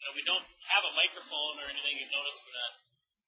Now, we don't have a microphone or anything. You've noticed we're not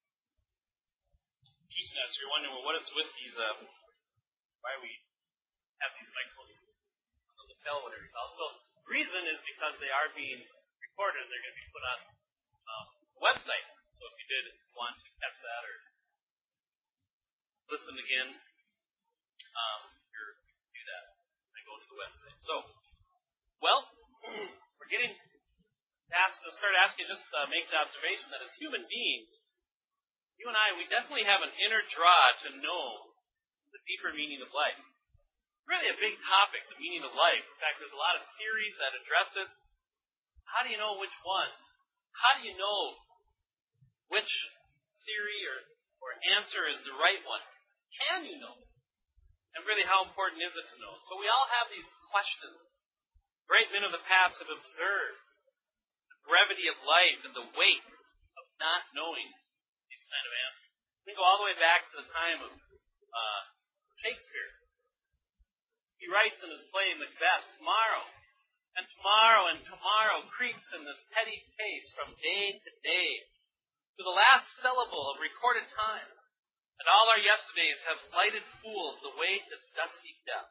using that. So you're wondering, well, what is with these, why we have these microphones on the lapel, whatever you call it. So the reason is because they are being recorded and they're going to be put on the website. So if you did want to catch that or listen again, you can do that by going to the website. So, well, we're getting to start asking, just make the observation that as human beings, you and I, we definitely have an inner draw to know the deeper meaning of life. It's really a big topic, the meaning of life. In fact, there's a lot of theories that address it. How do you know which one? How do you know which theory or answer is the right one? Can you know? And really, how important is it to know? So we all have these questions. Great men of the past have observed the brevity of life and the weight of not knowing these kind of answers. We go all the way back to the time of Shakespeare. He writes in his play Macbeth, tomorrow and tomorrow creeps in this petty pace from day to day to the last syllable of recorded time, and all our yesterdays have lighted fools the way to dusky death.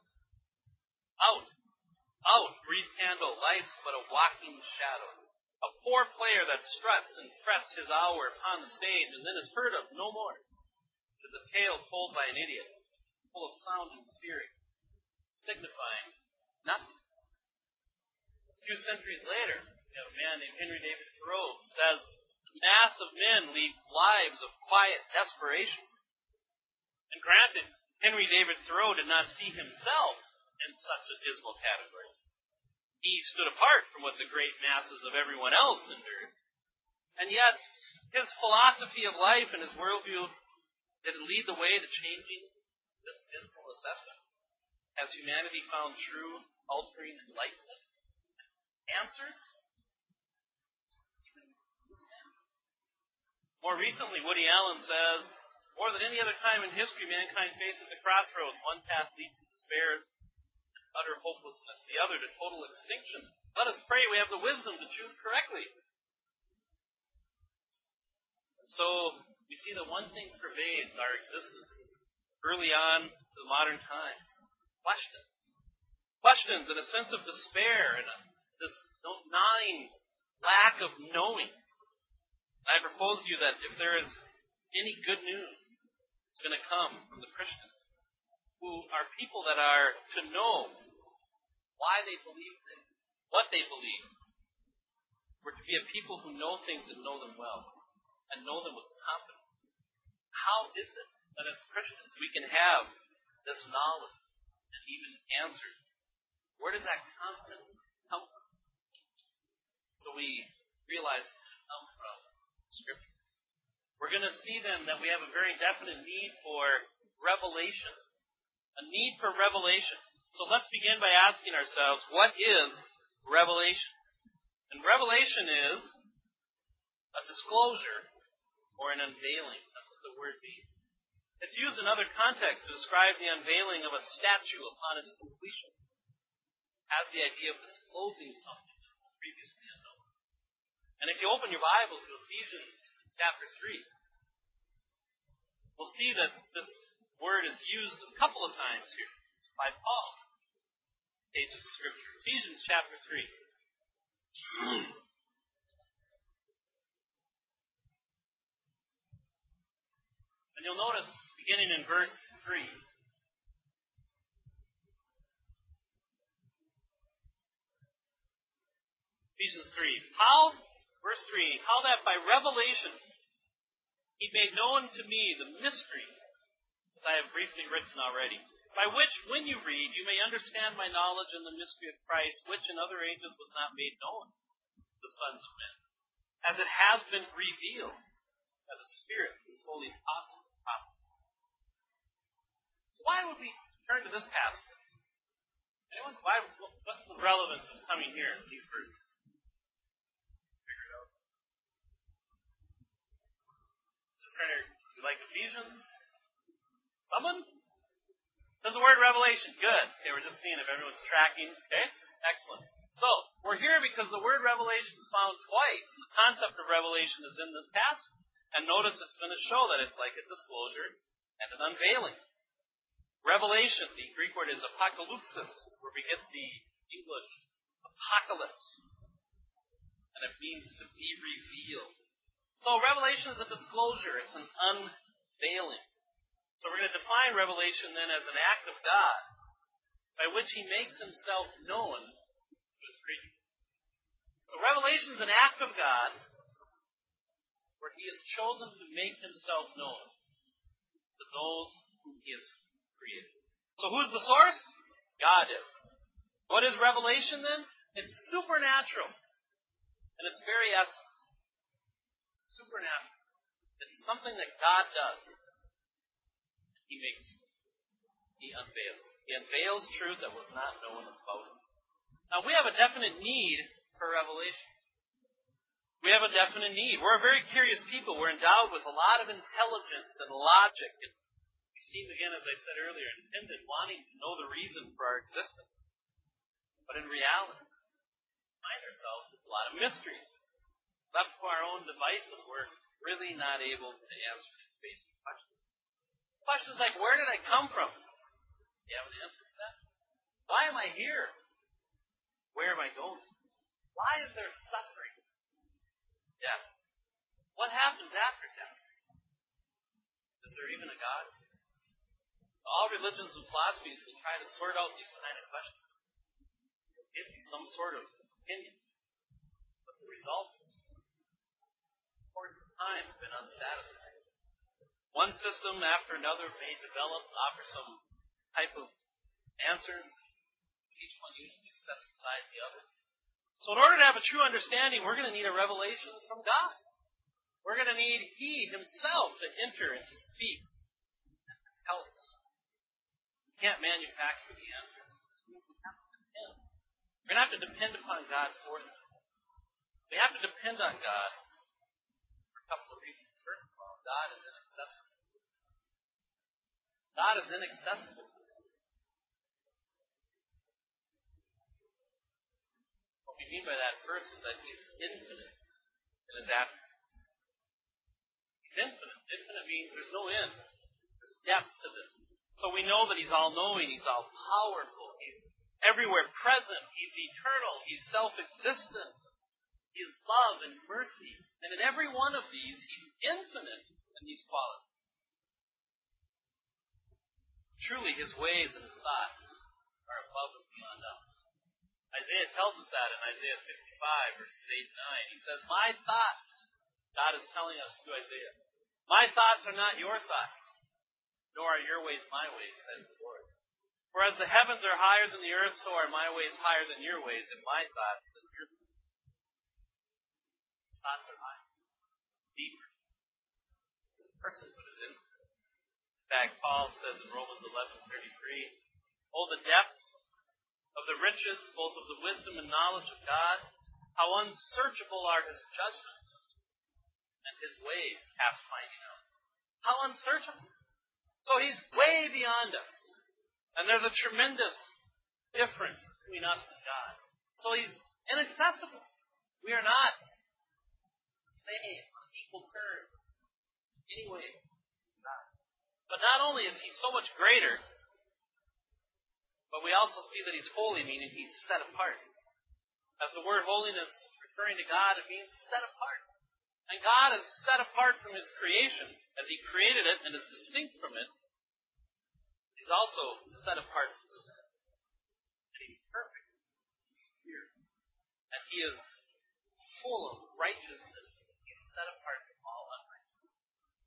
Out, brief candle, life's but a walking shadow. A poor player that struts and frets his hour upon the stage and then is heard of no more. It is a tale told by an idiot, full of sound and fury, signifying nothing. A few centuries later, we have a man named Henry David Thoreau who says, the mass of men lead lives of quiet desperation. And granted, Henry David Thoreau did not see himself in such a dismal category. He stood apart from what the great masses of everyone else endured. And yet, his philosophy of life and his worldview did lead the way to changing this dismal assessment. Has humanity found true, altering enlightenment? Answers? More recently, Woody Allen says, more than any other time in history, mankind faces a crossroads. One path leads to despair, utter hopelessness, the other to total extinction. Let us pray we have the wisdom to choose correctly. So, we see that one thing pervades our existence early on to the modern times. Questions. Questions and a sense of despair and this gnawing lack of knowing. I propose to you that if there is any good news, it's going to come from the Christians, who are people that are to know why they believe things, what they believe. We're to be a people who know things and know them well, and know them with confidence. How is it that as Christians we can have this knowledge and even answers? Where does that confidence come from? So we realize it's going to come from Scripture. We're going to see then that we have a very definite need for revelation. A need for revelation. So let's begin by asking ourselves, what is revelation? And revelation is a disclosure or an unveiling. That's what the word means. It's used in other contexts to describe the unveiling of a statue upon its completion. It has the idea of disclosing something that's previously unknown. And if you open your Bibles to Ephesians chapter 3, we'll see that this word is used a couple of times here by Paul. Pages of Scripture. Ephesians chapter 3. And you'll notice, beginning in verse 3, Ephesians 3. Verse 3, how that by revelation he made known to me the mystery, as I have briefly written already, by which, when you read, you may understand my knowledge in the mystery of Christ, which in other ages was not made known to the sons of men, as it has been revealed by the Spirit of his holy apostles and prophets. So why would we turn to this passage? Anyone? What's the relevance of coming here in these verses? Figure it out. Just trying to, do you like Ephesians? Someone? Does the word revelation? Good. Okay, we're just seeing if everyone's tracking. Okay, excellent. So, we're here because the word revelation is found twice. The concept of revelation is in this passage. And notice it's going to show that it's like a disclosure and an unveiling. Revelation, the Greek word is apocalypsis, where we get the English apocalypse. And it means to be revealed. So revelation is a disclosure. It's an unveiling. So we're going to define revelation then as an act of God by which He makes Himself known to His creatures. So revelation is an act of God where He has chosen to make Himself known to those whom He has created. So who's the source? God is. What is revelation then? It's supernatural. In its very essence. Supernatural. It's something that God does. He unveils. He unveils truth that was not known about Him. Now we have a definite need for revelation. We have a definite need. We're a very curious people. We're endowed with a lot of intelligence and logic. And we seem, again, as I said earlier, intended wanting to know the reason for our existence. But in reality, we find ourselves with a lot of mysteries. Left to our own devices, we're really not able to answer these basic questions. Questions like, where did I come from? Do you have an answer to that? Why am I here? Where am I going? Why is there suffering? Death. What happens after death? Is there even a God? All religions and philosophies will try to sort out these kind of questions. Give you some sort of opinion. But the results, course of time, have been unsatisfying. One system after another may develop, offer some type of answers. Each one usually sets aside the other. So in order to have a true understanding, we're going to need a revelation from God. We're going to need He Himself to enter and to speak and to tell us. We can't manufacture the answers. This means we have to depend. We're going to have to depend upon God for them. We have to depend on God for a couple of reasons. First of all, God is inaccessible. God is inaccessible. What we mean by that first is that He's infinite in His attributes. He's infinite. Infinite means there's no end. There's depth to this. So we know that He's all-knowing. He's all-powerful. He's everywhere present. He's eternal. He's self-existent. He is love and mercy. And in every one of these, He's infinite in these qualities. Truly, His ways and His thoughts are above and beyond us. Isaiah tells us that in Isaiah 55, verses 8 and 9. He says, my thoughts, God is telling us through Isaiah, my thoughts are not your thoughts, nor are your ways my ways, says the Lord. For as the heavens are higher than the earth, so are my ways higher than your ways, and my thoughts than your thoughts. His thoughts are higher, deeper. His personhood is infinite. In fact, Paul says in Romans 11:33, oh, the depths of the riches, both of the wisdom and knowledge of God, how unsearchable are His judgments, and His ways past finding out. How unsearchable. So He's way beyond us. And there's a tremendous difference between us and God. So He's inaccessible. We are not the same on equal terms in any way. But not only is He so much greater, but we also see that He's holy, meaning He's set apart. As the word holiness referring to God, it means set apart. And God is set apart from His creation, as He created it and is distinct from it. He's also set apart from sin. And He's perfect. He's pure. And He is full of righteousness. He's set apart from all unrighteousness.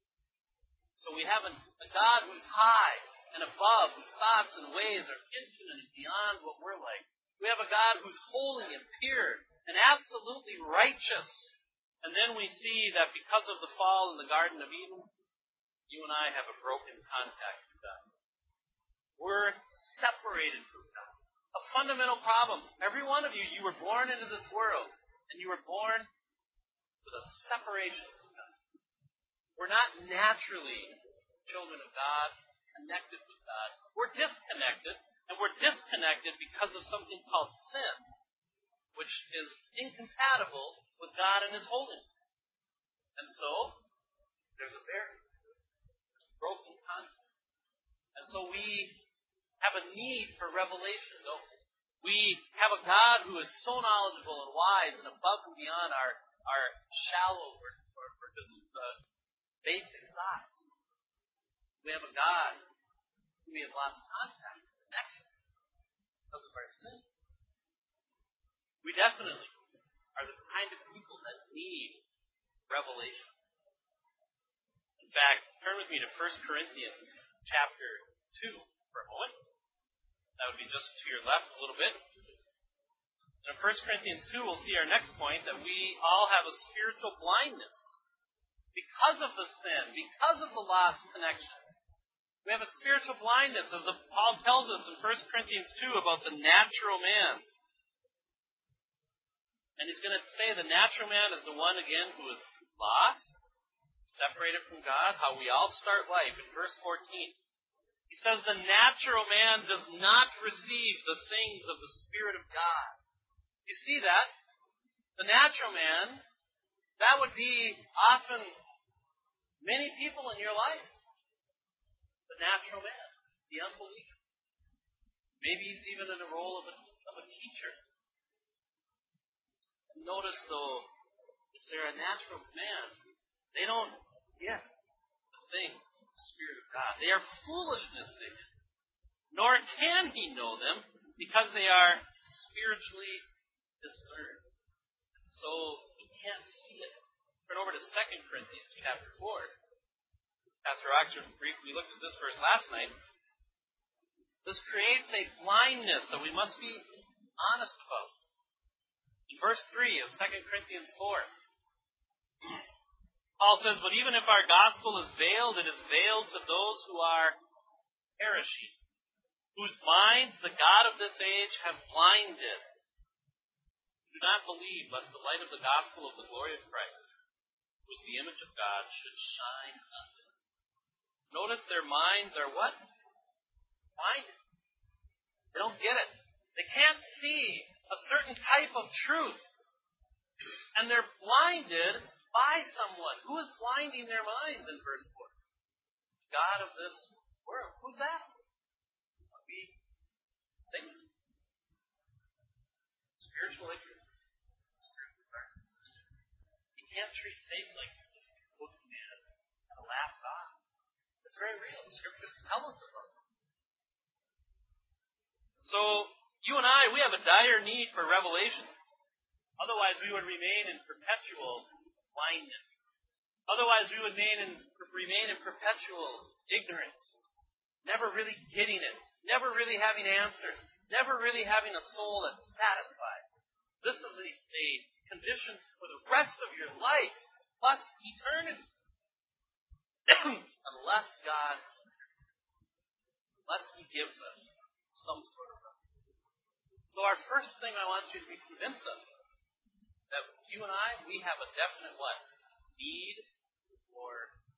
So we have a God who's high and above, whose thoughts and ways are infinite and beyond what we're like. We have a God who's holy and pure and absolutely righteous. And then we see that because of the fall in the Garden of Eden, you and I have a broken contact with God. We're separated from God. A fundamental problem. Every one of you, you were born into this world, and you were born with a separation from God. We're not naturally children of God, connected with God. We're disconnected, and we're disconnected because of something called sin. which is incompatible with God and His holiness. And so, there's a barrier. Broken contact. And so we have a need for revelation, don't we? We have a God who is so knowledgeable and wise and above and beyond our shallow or just basic thoughts. We have a God who we have lost contact with, connection because of our sin. We definitely are the kind of people that need revelation. In fact, turn with me to 1 Corinthians chapter 2 for a moment. That would be just to your left a little bit. In 1 Corinthians 2, we'll see our next point, that we all have a spiritual blindness because of the sin, because of the lost connection. We have a spiritual blindness, as Paul tells us in 1 Corinthians 2 about the natural man. And he's going to say the natural man is the one, again, who is lost, separated from God, how we all start life. In verse 14, he says the natural man does not receive the things of the Spirit of God. You see that? The natural man, that would be often many people in your life. The natural man, the unbeliever. Maybe he's even in the role of a teacher. Notice, though, if they're a natural man, they don't get the things of the Spirit of God. They are foolishness to him. Nor can he know them because they are spiritually discerned. So he can't see it. Turn over to 2 Corinthians chapter 4. Pastor Oxford briefly looked at this verse last night. This creates a blindness that we must be honest about. In verse 3 of 2 Corinthians 4, Paul says, but even if our gospel is veiled, it is veiled to those who are perishing, whose minds the God of this age have blinded. Do not believe, lest the light of the gospel of the glory of Christ, who is the image of God, should shine on them. Notice their minds are what? Blinded. They don't get it. They can't see a certain type of truth. And they're blinded by someone. Who is blinding their minds in verse 4? The God of this world. Who's that? Would be Satan. Spiritual ignorance. Spiritual darkness. You can't treat Satan like just a boogeyman and a laugh off. It's very real. The Scriptures tell us about it. So, you and I, we have a dire need for revelation. Otherwise, we would remain in perpetual blindness. Otherwise, we would remain in perpetual ignorance. Never really getting it. Never really having answers. Never really having a soul that's satisfied. This is a condition for the rest of your life, plus eternity. Unless He gives us some sort of revelation. So our first thing I want you to be convinced of, that you and I, we have a definite what? Need for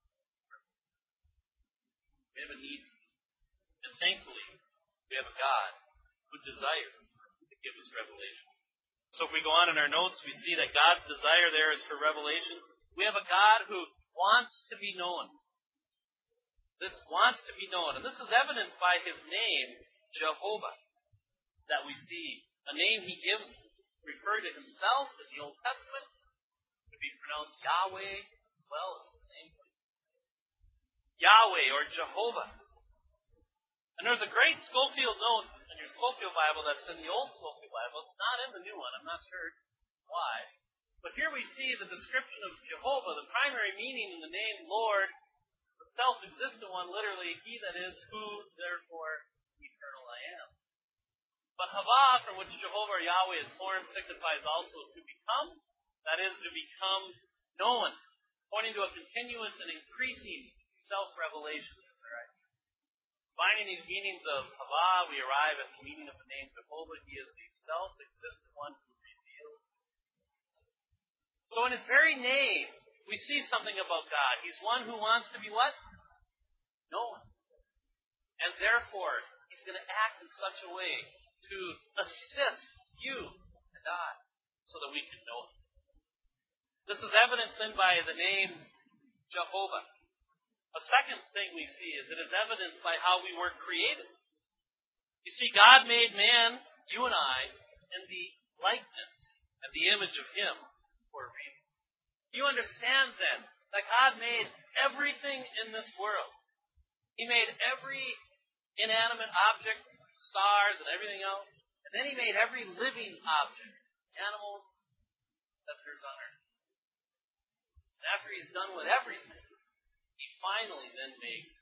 revelation. We have a need. And thankfully, we have a God who desires to give us revelation. So if we go on in our notes, we see that God's desire there is for revelation. We have a God who wants to be known. This wants to be known. And this is evidenced by His name, Jehovah, that we see. A name He gives referred to Himself in the Old Testament. It would be pronounced Yahweh as well. It's the same thing. Yahweh or Jehovah. And there's a great Schofield note in your Schofield Bible that's in the Old Schofield Bible. It's not in the new one. I'm not sure why. But here we see the description of Jehovah. The primary meaning in the name Lord is the self-existent one, literally, He that is who, therefore, eternal I am. But Havah, from which Jehovah or Yahweh is formed, signifies also to become. That is, to become known, pointing to a continuous and increasing self-revelation. Finding these meanings of Havah, we arrive at the meaning of the name Jehovah. He is the self-existent one who reveals. So in His very name, we see something about God. He's one who wants to be what? Known. And therefore, He's going to act in such a way to assist you and I so that we can know Him. This is evidenced then by the name Jehovah. A second thing we see is it is evidenced by how we were created. You see, God made man, you and I, in the likeness and the image of Him for a reason. You understand then that God made everything in this world. He made every inanimate object, stars and everything else, and then He made every living object, animals that there's on earth. And after He's done with everything, He finally then makes.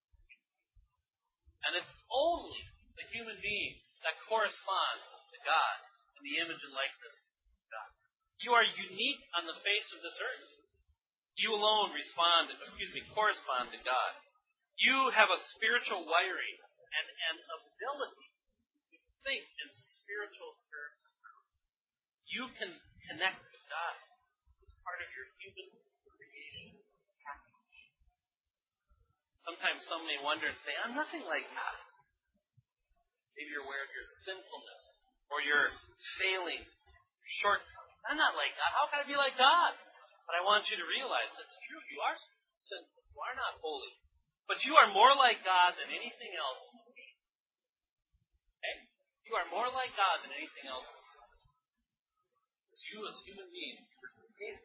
And it's only the human being that corresponds to God in the image and likeness of God. You are unique on the face of this earth. You alone correspond to God. You have a spiritual wiring and an ability to think in spiritual terms. You can connect with God. It's part of your human creation package. Sometimes some may wonder and say, I'm nothing like God. Maybe you're aware of your sinfulness or your failings, shortcomings. I'm not like God. How can I be like God? But I want you to realize that's true. You are sinful. You are not holy. But you are more like God than anything else in this world. Okay? You are more like God than anything else in this world. Because you as human beings were created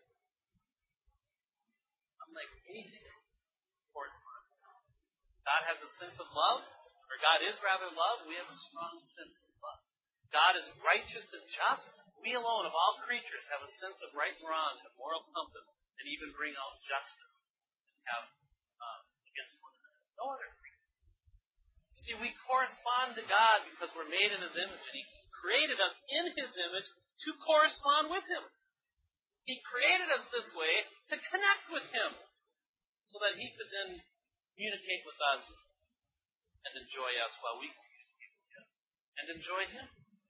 unlike anything else corresponds to God. God has a sense of love, or God is rather love. We have a strong sense of love. God is righteous and just. We alone, of all creatures, have a sense of right and wrong and a moral compass, and even bring out justice and have against one another. No other creatures. You see, we correspond to God because we're made in His image, and He created us in His image to correspond with Him. He created us this way to connect with Him, so that He could then communicate with us and enjoy us while we communicate with Him and enjoy Him.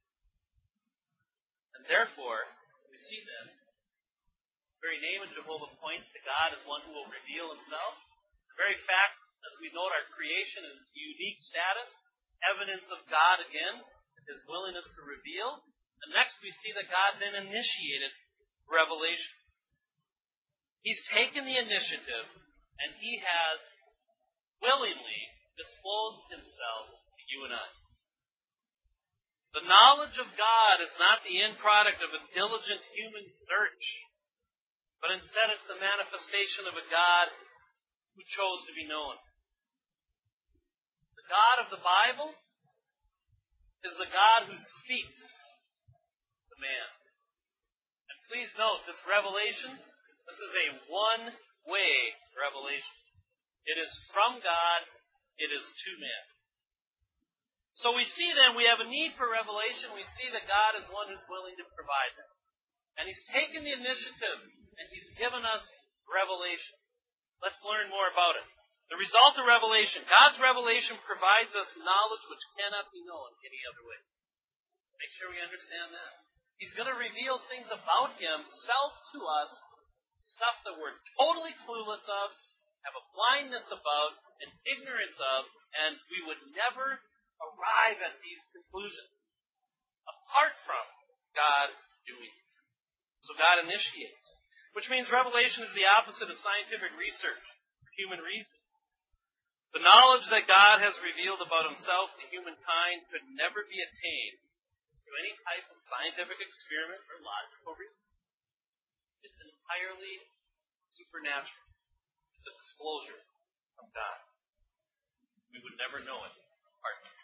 And therefore, we see then, the very name of Jehovah points to God as one who will reveal Himself. The very fact, as we note, our creation is unique status, evidence of God again, His willingness to reveal. And next we see that God then initiated revelation. He's taken the initiative, and He has willingly disclosed Himself to you and I. The knowledge of God is not the end product of a diligent human search, but instead it's the manifestation of a God who chose to be known. The God of the Bible is the God who speaks to man. And please note, this revelation, this is a one-way revelation. It is from God, it is to man. So we see then we have a need for revelation. We see that God is one who's willing to provide that. And He's taken the initiative and He's given us revelation. Let's learn more about it. The result of revelation. God's revelation provides us knowledge which cannot be known any other way. Make sure we understand that. He's going to reveal things about Himself to us, stuff that we're totally clueless of, have a blindness about, an ignorance of, and we would never arrive at these conclusions apart from God doing it. So God initiates, which means revelation is the opposite of scientific research or human reason. The knowledge that God has revealed about Himself to humankind could never be attained through any type of scientific experiment or logical reason. It's entirely supernatural. It's a disclosure from God. We would never know it apart from it.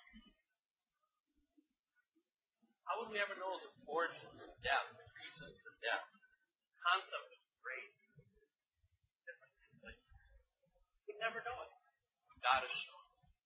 How would we ever know the origins of death, the reasons for death, the concept of grace, different things like this? We'd never know it. God has shown.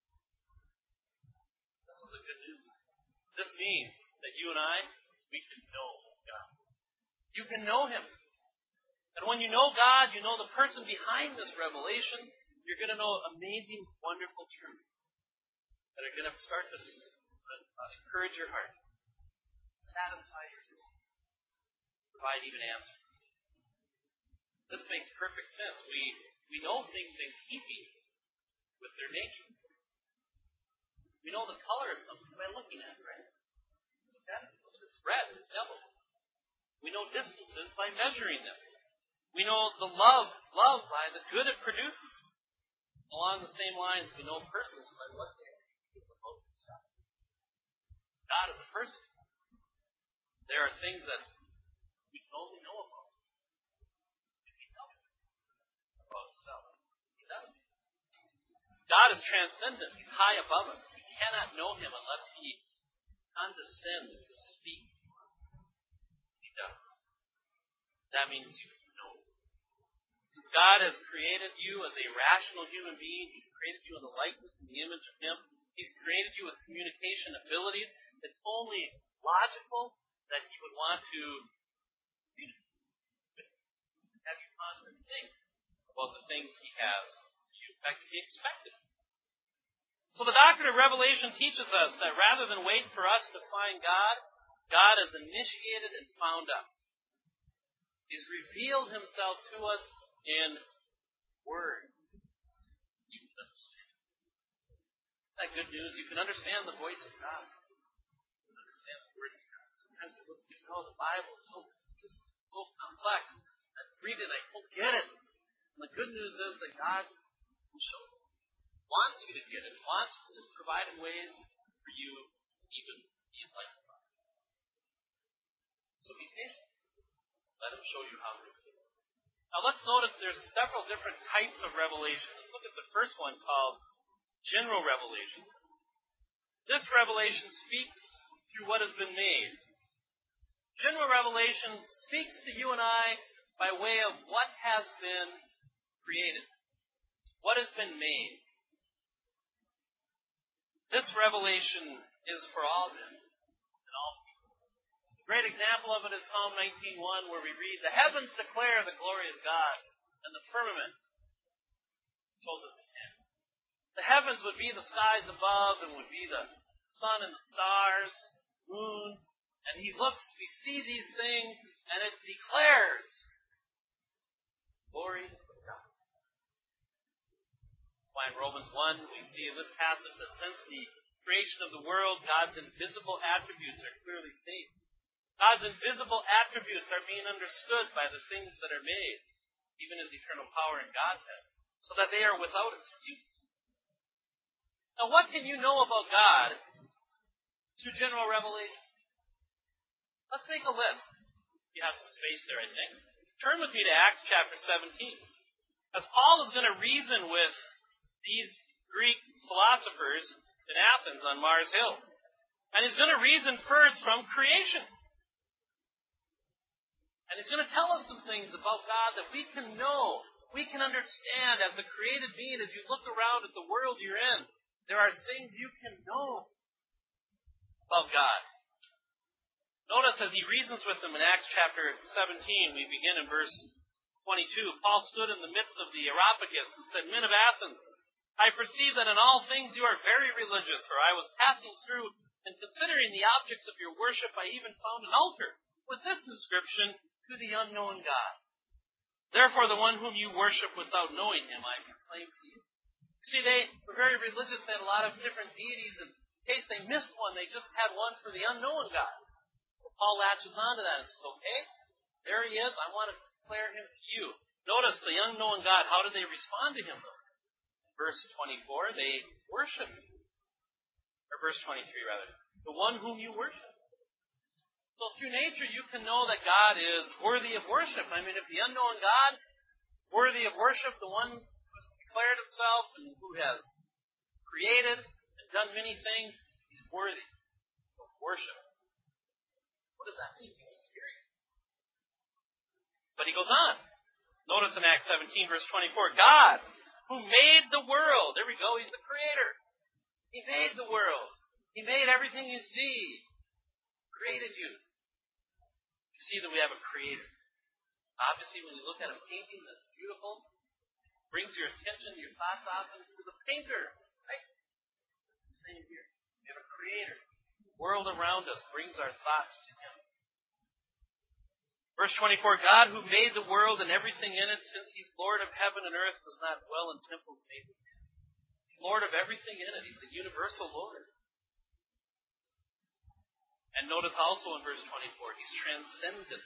This is the good news. This means that you and I, we can know God. You can know Him. And when you know God, you know the person behind this revelation, you're going to know amazing, wonderful truths that are going to start to encourage your heart, satisfy your soul, provide even answers. This makes perfect sense. We know things in keeping with their nature. We know the color of something by looking at it, right? Look at it. It's red, it's yellow. We know distances by measuring them. We know the love by the good it produces. Along the same lines, we know persons by what they are about themselves. God is a person. There are things that we can only know about. If He tells us about Himself, He does. God is transcendent. He's high above us. We cannot know Him unless He condescends to speak to us. He does. That means you know. Since God has created you as a rational human being, He's created you in the likeness and the image of Him. He's created you with communication abilities. It's only logical that He would want to have you ponder and think about the things He has to you. In fact, He expected. So the doctrine of Revelation teaches us that rather than wait for us to find God, God has initiated and found us. He's revealed Himself to us in words. You can understand. That good news, you can understand the voice of God. You can understand the words of God. Sometimes we look at the Bible is so complex. I read it, I don't get it. And the good news is that God will show you. Wants you to get it. Wants to provide ways for you even be enlightened by it. So be patient. Let Him show you how to do it. Now let's notice there's several different types of revelation. Let's look at the first one called general revelation. This revelation speaks through what has been made. General revelation speaks to you and I by way of what has been created. What has been made. This revelation is for all men and all people. A great example of it is Psalm 19:1, where we read, "The heavens declare the glory of God, and the firmament shows us His hand." The heavens would be the skies above, and would be the sun and the stars, moon, and He looks, we see these things, and it declares glory of God. Why in Romans 1 we see in this passage that since the creation of the world, God's invisible attributes are clearly seen. God's invisible attributes are being understood by the things that are made, even His eternal power and Godhead, so that they are without excuse. Now what can you know about God through general revelation? Let's make a list. You have some space there, I think. Turn with me to Acts chapter 17. As Paul is going to reason with these Greek philosophers in Athens on Mars Hill. And he's going to reason first from creation. And he's going to tell us some things about God that we can know, we can understand as the created being. As you look around at the world you're in, there are things you can know about God. Notice as he reasons with them in Acts chapter 17, we begin in verse 22. Paul stood in the midst of the Areopagus and said, "Men of Athens, I perceive that in all things you are very religious, for I was passing through and considering the objects of your worship, I even found an altar with this inscription, to the unknown God. Therefore the one whom you worship without knowing Him, I proclaim to you." See, they were very religious. They had a lot of different deities, and in case they missed one, they just had one for the unknown God. So Paul latches onto that and says, okay, there He is. I want to declare Him to you. Notice the unknown God. How did they respond to Him, though? Verse 24, they worship Him. Or verse 23, rather. The one whom you worship. So through nature, you can know that God is worthy of worship. I mean, if the unknown God is worthy of worship, the one who has declared Himself and who has created and done many things, He's worthy of worship. What does that mean? He's superior. But he goes on. Notice in Acts 17, verse 24, God, who made the world. There we go. He's the creator. He made the world. He made everything you see. Created you. You see that we have a creator. Obviously, when you look at a painting that's beautiful, it brings your attention, your thoughts off into the painter. Right? It's the same here. We have a creator. The world around us brings our thoughts to Him. Verse 24, God who made the world and everything in it, since He's Lord of heaven and earth, does not dwell in temples made with hands. He's Lord of everything in it. He's the universal Lord. And notice also in verse 24, he's transcendent.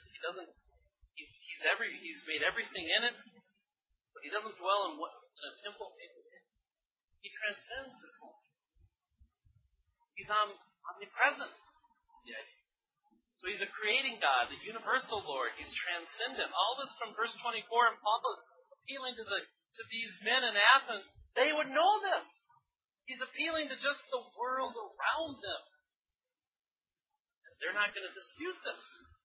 He's made everything in it, but he doesn't dwell in a temple made with him. He transcends his home. He's omnipresent. So he's a creating God, the universal Lord. He's transcendent. All this from verse 24, and Paul is appealing to these men in Athens. They would know this. He's appealing to just the world around them. And they're not going to dispute this.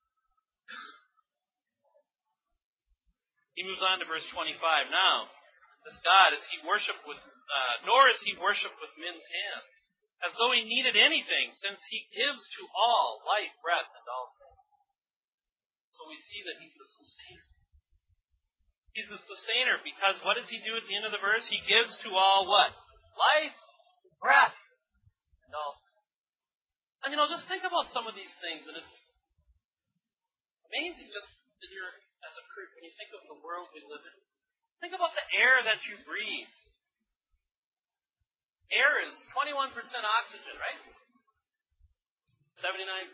He moves on to verse 25. Now, this God, nor is he worshipped with men's hands, as though he needed anything, since he gives to all life, breath, and all things. So we see that he's the sustainer. He's the sustainer because what does he do at the end of the verse? He gives to all what? Life, breath, and all things. And just think about some of these things, and it's amazing just that as a group, when you think of the world we live in. Think about the air that you breathe. Air is 21% oxygen, right? 79%.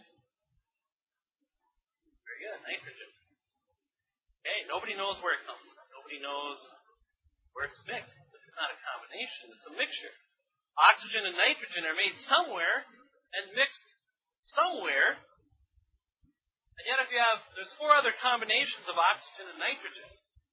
Very good. Nitrogen. Okay, nobody knows where it comes from. Nobody knows where it's mixed. It's not a combination, it's a mixture. Oxygen and nitrogen are made somewhere and mixed somewhere. And yet there's 4 other combinations of oxygen and nitrogen.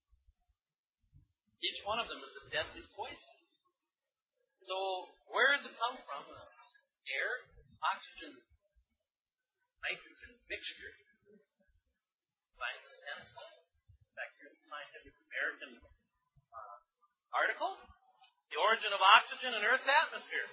Each one of them is a deadly poison. So, where does it come from? This air, this oxygen, nitrogen mixture. Scientists can explain. In fact, here's a Scientific American article. The origin of oxygen in Earth's atmosphere.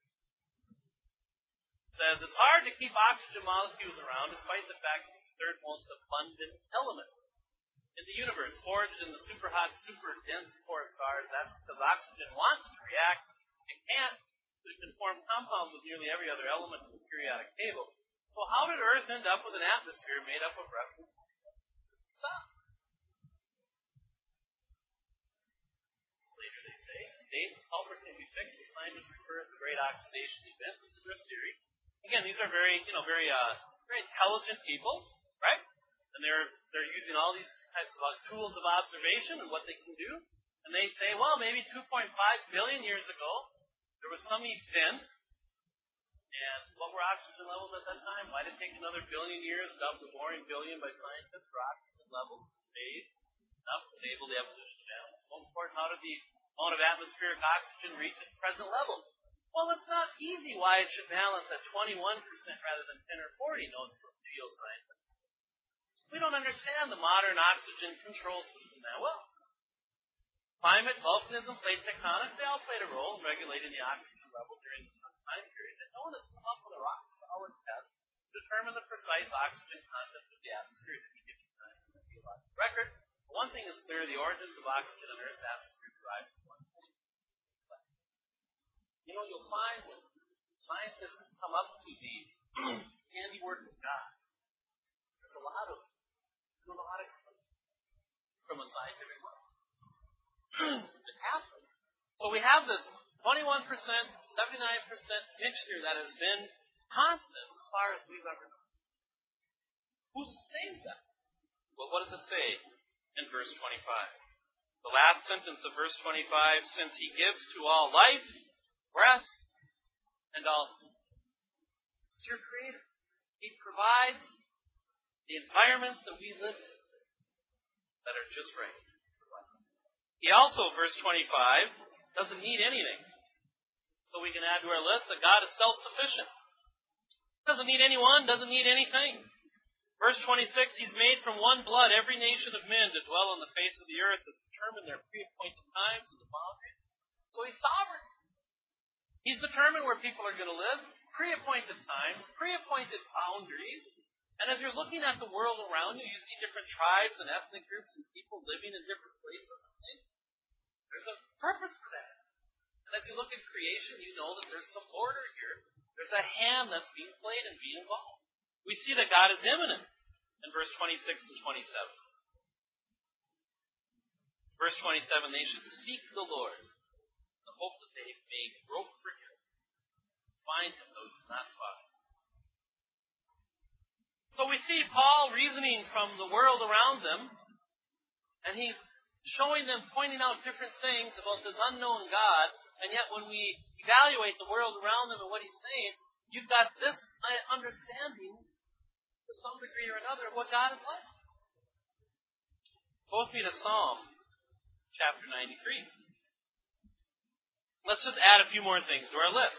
It says, it's hard to keep oxygen molecules around despite the fact it's the third most abundant element in the universe. Forged in the super hot, super dense core of stars. That's because oxygen wants to react. It can't. It can form compounds with nearly every other element in the periodic table. So how did Earth end up with an atmosphere made up of roughly stuff? Later they say, the culprit can be fixed, but scientists refer to the great oxidation event. This is their theory. Again, these are very intelligent people, right? And they're using all these types of tools of observation and what they can do. And they say, well, maybe 2.5 billion years ago, there was some event. And what were oxygen levels at that time? Why did it take another billion years, double the boring billion by scientists, for oxygen levels to fade enough to enable the evolution of animals? Most important, how did the amount of atmospheric oxygen reach its present level? Well, it's not easy why it should balance at 21% rather than 10 or 40, notes some geoscientists. We don't understand the modern oxygen control system that well. Climate, volcanism, plate tectonics, they all played a role in regulating the oxygen level during this time period. And no one has come up with a rock-solid test to determine the precise oxygen content of the atmosphere at any given time in the geologic record. But one thing is clear, the origins of oxygen in Earth's atmosphere derive from one thing. You'll find when scientists come up to the handiwork of God, there's a lot of, I don't know how to explain it, from a scientific level. It happened. So we have this 21%, 79% mixture that has been constant as far as we've ever known. Who sustains that? Well, what does it say in verse 25? The last sentence of verse 25, since he gives to all life, breath, and all things. It's your creator. He provides the environments that we live in that are just right. He also, verse 25, doesn't need anything. So we can add to our list that God is self-sufficient. Doesn't need anyone, doesn't need anything. Verse 26, he's made from one blood every nation of men to dwell on the face of the earth, has determined their pre-appointed times and the boundaries. So he's sovereign. He's determined where people are going to live, pre-appointed times, pre-appointed boundaries. And as you're looking at the world around you, you see different tribes and ethnic groups and people living in different places. There's a purpose for that. And as you look at creation, you know that there's some order here. There's a hand that's being played and being involved. We see that God is immanent in verse 26 and 27. Verse 27, they should seek the Lord in the hope that they may grope for him, find him though he's not found. So we see Paul reasoning from the world around them, and he's showing them, pointing out different things about this unknown God, and yet when we evaluate the world around them and what he's saying, you've got this understanding, to some degree or another, of what God is like. Both me to Psalm chapter 93. Let's just add a few more things to our list.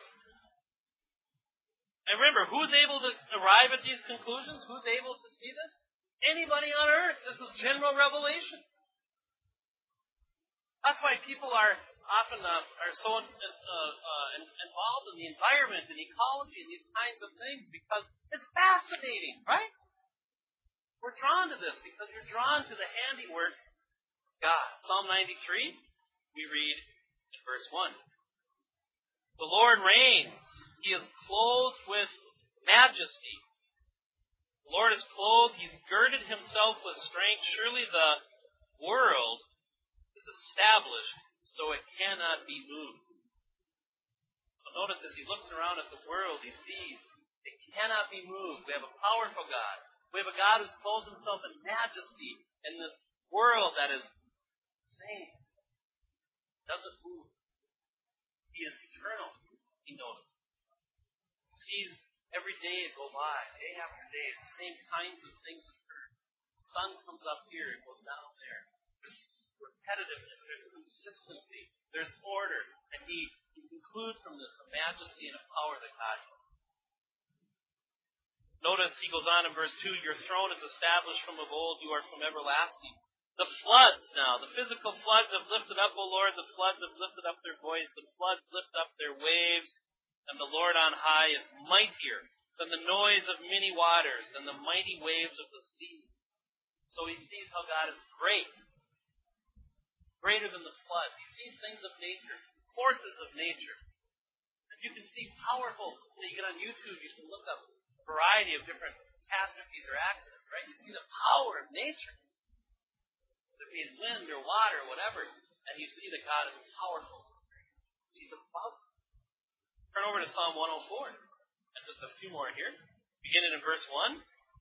And remember, who's able to arrive at these conclusions? Who's able to see this? Anybody on earth. This is general revelation. That's why people are often are so involved in the environment and ecology and these kinds of things, because it's fascinating, right? We're drawn to this because you're drawn to the handiwork of God. Psalm 93, we read in verse 1. The Lord reigns. He is clothed with majesty. The Lord is clothed. He's girded himself with strength. Surely the world is established so it cannot be moved. So notice as he looks around at the world, he sees it cannot be moved. We have a powerful God. We have a God who's clothed himself in majesty in this world that is sane. Doesn't move. He is eternal. He knows it. Sees every day go by, day after day, the same kinds of things occur. The sun comes up here, it goes down there. There's repetitiveness, there's consistency, there's order, and he concludes from this a majesty and a power that God has. Notice he goes on in verse 2, your throne is established from of old, you are from everlasting. The floods now, the physical floods have lifted up, O Lord, the floods have lifted up their voice, the floods lift up their waves, and the Lord on high is mightier than the noise of many waters, than the mighty waves of the sea. So he sees how God is great, greater than the floods. He sees things of nature, forces of nature. And you can see powerful, you get on YouTube, you can look up a variety of different catastrophes or accidents, right? You see the power of nature. Whether it be in wind or water or whatever, and you see that God is powerful. He's above. Turn over to Psalm 104, and just a few more here. Beginning in verse 1.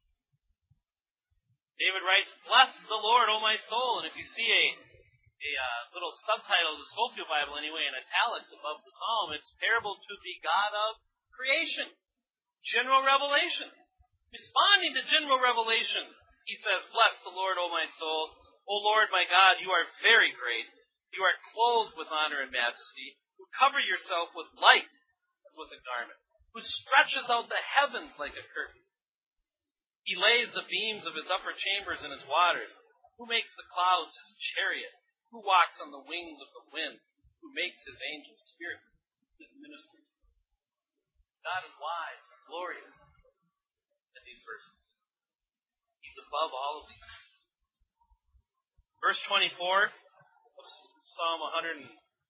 David writes, bless the Lord, O my soul. And if you see a little subtitle of the Scofield Bible anyway, in italics above the psalm, it's parable to the God of creation. General revelation. Responding to general revelation, he says, bless the Lord, O my soul. O Lord, my God, you are very great. You are clothed with honor and majesty. You cover yourself with light as with a garment. Who stretches out the heavens like a curtain. He lays the beams of his upper chambers in his waters. Who makes the clouds his chariot? Who walks on the wings of the wind? Who makes his angels spirits, his ministers? God is wise, glorious in these verses. He's above all of these. Verse 24 of Psalm 104.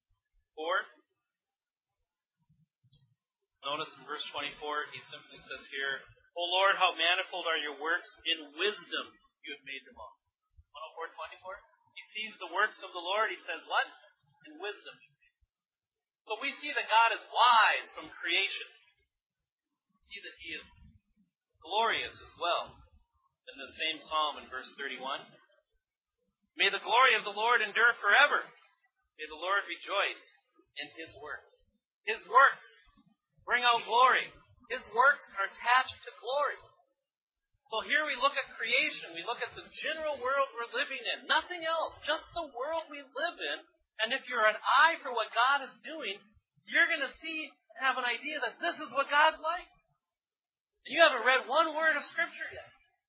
Notice in verse 24, he simply says here, O Lord, how manifold are your works. In wisdom you have made them all. 104:24. He sees the works of the Lord. He says, what? In wisdom. So we see that God is wise from creation. We see that he is glorious as well. In the same psalm in verse 31. May the glory of the Lord endure forever. May the Lord rejoice in his works. His works bring out glory. His works are attached to glory. So here we look at creation. We look at the general world we're living in. Nothing else. Just the world we live in. And if you're an eye for what God is doing, you're going to see and have an idea that this is what God's like. And you haven't read one word of Scripture yet.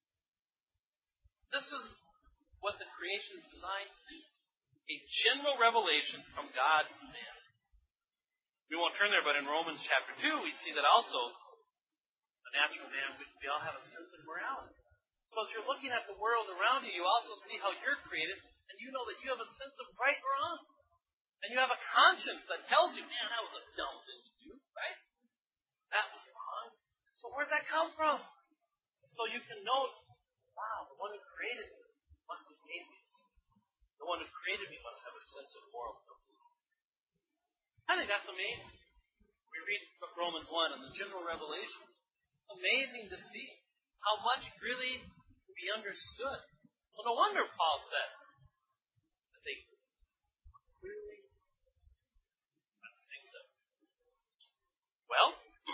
This is what the creation is designed to do. A general revelation from God to man. We won't turn there, but in Romans chapter 2, we see that also a natural man, we all have a sense of morality. So as you're looking at the world around you, you also see how you're created, and you know that you have a sense of right and wrong. And you have a conscience that tells you, man, that was a dumb thing to do, right? That was wrong. So where's that come from? So you can note, wow, the one who created me must have made me. The one who created me must have a sense of moral purpose. I think that's amazing. We read Romans 1 and the general revelation. It's amazing to see how much really can be understood. So no wonder Paul said that they clearly think so. Well,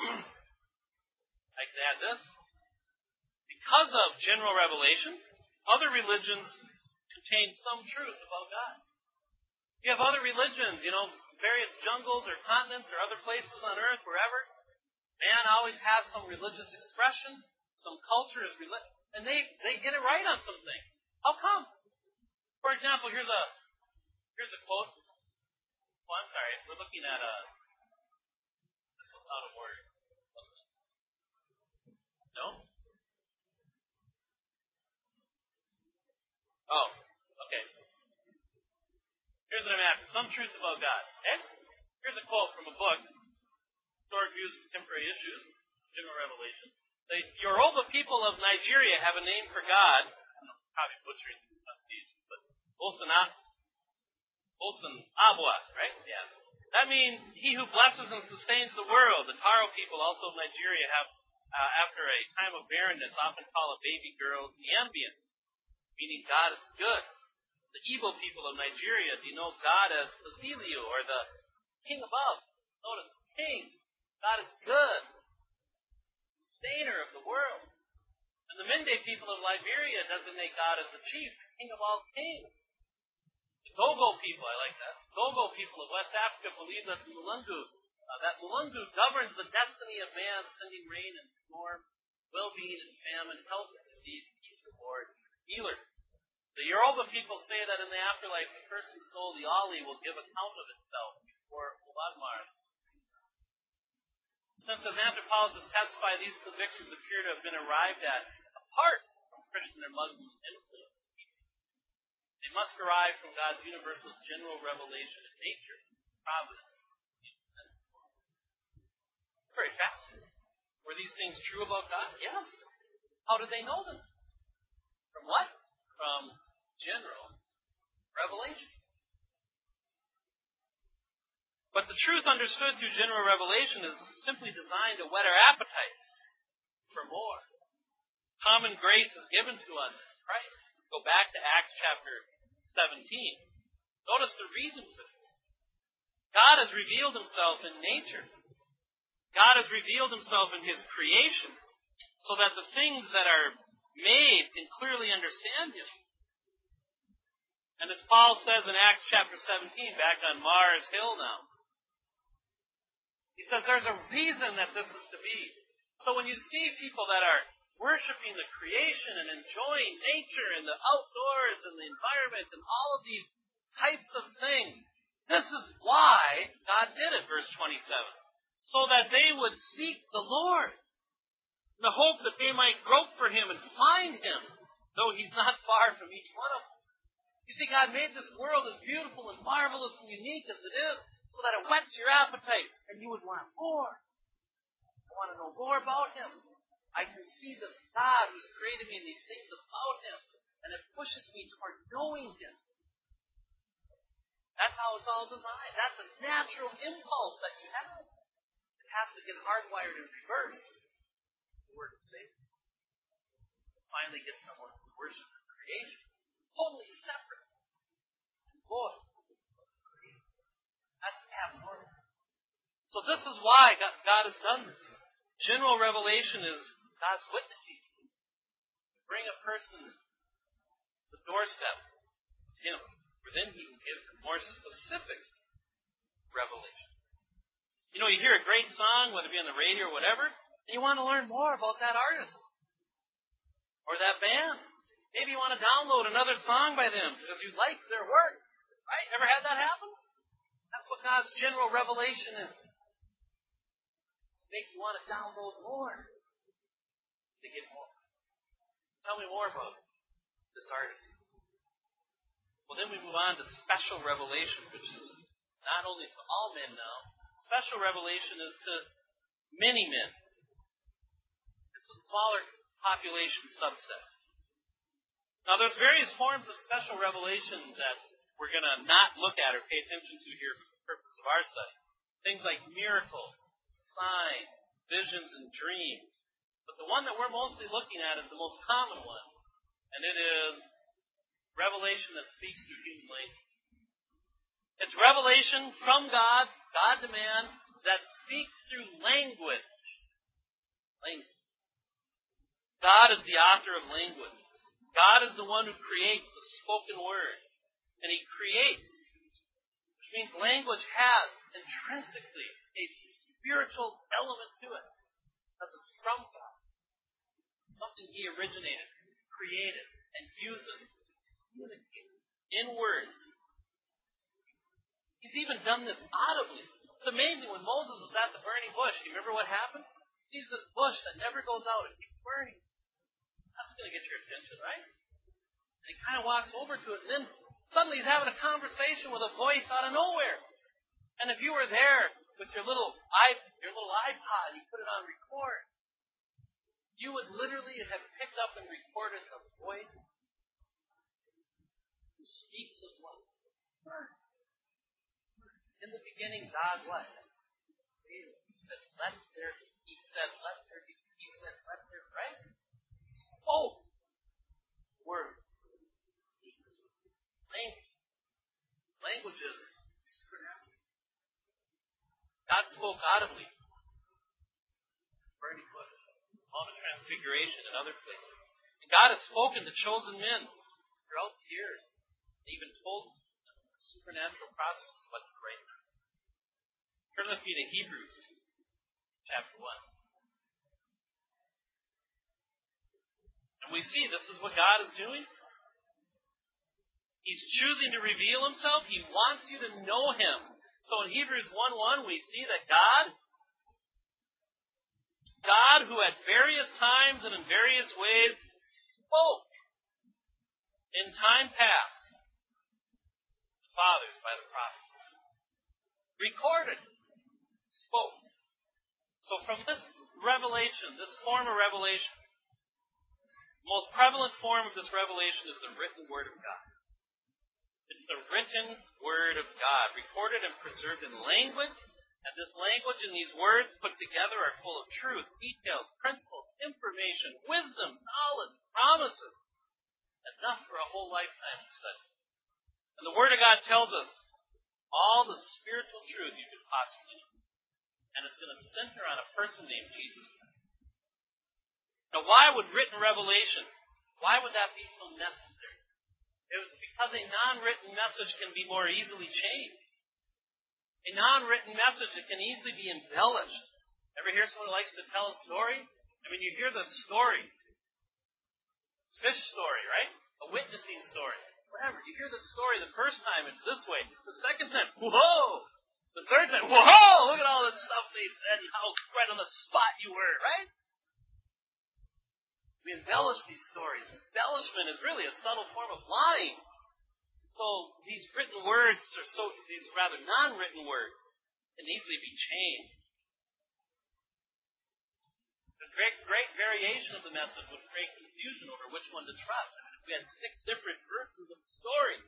I can add this. Because of general revelation, other religions contain some truth about God. You have other religions, various jungles or continents or other places on earth, wherever. Man always has some religious expression, some culture is religious, and they get it right on something. How come? For example, here's a quote. Oh, I'm sorry. We're looking at this was out of order. No? Oh, okay. Here's what I'm after. Some truth about God. Okay? Here's a quote from a book, Historic Views of Contemporary Issues, General Revelation. The Yoruba people of Nigeria have a name for God. I'm probably butchering these pronunciations, but Abwa, right? Yeah. That means he who blesses and sustains the world. The Taro people, also of Nigeria, have, after a time of barrenness, often call a baby girl Niambian, meaning God is good. The Igbo people of Nigeria denote God as Bazilio, or the king above. Notice, king. God is good. Sustainer of the world. And the Mende people of Liberia designate God as the chief, the king of all kings. The Gogo people, I like that. Gogo people of West Africa believe that Mulungu governs the destiny of man, sending rain and storm, well-being and famine, health and disease, peace and war, healer. The Yoruba people say that in the afterlife, the person's soul, the Ali, will give account of itself before Uladmar. Since as anthropologists testify, these convictions appear to have been arrived at apart from Christian or Muslim influence. They must derive from God's universal general revelation in nature, providence. It's very fascinating. Were these things true about God? Yes. How did they know them? From what? From general revelation. But the truth understood through general revelation is simply designed to whet our appetites for more. Common grace is given to us in Christ. Go back to Acts chapter 17. Notice the reason for this. God has revealed himself in nature. God has revealed himself in his creation so that the things that are made can clearly understand him. And as Paul says in Acts chapter 17, back on Mars Hill now, he says there's a reason that this is to be. So when you see people that are worshiping the creation and enjoying nature and the outdoors and the environment and all of these types of things, this is why God did it, verse 27. So that they would seek the Lord. In the hope that they might grope for him and find him, though he's not far from each one of them. You see, God made this world as beautiful and marvelous and unique as it is, so that it whets your appetite, and you would want more. I want to know more about him. I can see this God who's created me and these things about him, and it pushes me toward knowing him. That's how it's all designed. That's a natural impulse that you have. It has to get hardwired in reverse. The word of Satan. Finally get someone to worship the creation. Totally separate. Boy. That's abnormal. So this is why God has done this. General revelation is God's witnessing. To bring a person to the doorstep of him. For then he can give more specific revelation. You know, you hear a great song, whether it be on the radio or whatever, and you want to learn more about that artist. Or that band. Maybe you want to download another song by them because you like their work. Right? Ever had that happen? That's what God's general revelation is. It's to make you want to download more. To get more. Tell me more about this artist. Well, then we move on to special revelation, which is not only to all men now. Special revelation is to many men. It's a smaller population subset. Now, there's various forms of special revelation that we're going to not look at or pay attention to here for the purpose of our study. Things like miracles, signs, visions, and dreams. But the one that we're mostly looking at is the most common one, and it is revelation that speaks through human language. It's revelation from God, God to man, that speaks through language. God is the author of language. God is the one who creates the spoken word. And He creates, which means language has intrinsically a spiritual element to it. Because it's from God. Something He originated, created, and uses to communicate in words. He's even done this audibly. It's amazing, when Moses was at the burning bush, do you remember what happened? He sees this bush that never goes out. It keeps burning. That's going to get your attention, right? And he kind of walks over to it, and then suddenly he's having a conversation with a voice out of nowhere. And if you were there with your little iPod, you put it on record, you would literally have picked up and recorded the voice who speaks of what? Words. In the beginning, God what? He said, let there be. He said, let there be. He said, let there be. Right? Spoke. Word. Language. Language is supernatural. God spoke audibly. Burning bush. Mount of Transfiguration and other places. And God has spoken to chosen men throughout the years. And even told supernatural processes what to pray. Turn with me to Hebrews chapter 1. And we see this is what God is doing. He's choosing to reveal Himself. He wants you to know Him. So in Hebrews 1:1 we see that God who at various times and in various ways spoke in time past fathers by the prophets. Recorded. Spoke. So from this revelation, this form of revelation, the most prevalent form of this revelation is the written Word of God. It's the written Word of God, recorded and preserved in language, and this language and these words put together are full of truth, details, principles, information, wisdom, knowledge, promises, enough for a whole lifetime of study. And the Word of God tells us all the spiritual truth you could possibly know. And it's going to center on a person named Jesus Christ. Now, why would written revelation, why would that be so necessary? It was because a non-written message can be more easily changed. A non-written message that can easily be embellished. Ever hear someone who likes to tell a story? I mean, you hear the story. Fish story, right? A witnessing story. Whatever. You hear the story the first time, it's this way. The second time, whoa! The third time, whoa! Look at all this stuff they said and how right on the spot you were, right? We embellish these stories. Embellishment is really a subtle form of lying. So these written words these rather non-written words can easily be changed. The great variation of the message would create confusion over which one to trust. I mean, if we had 6 different versions of the story,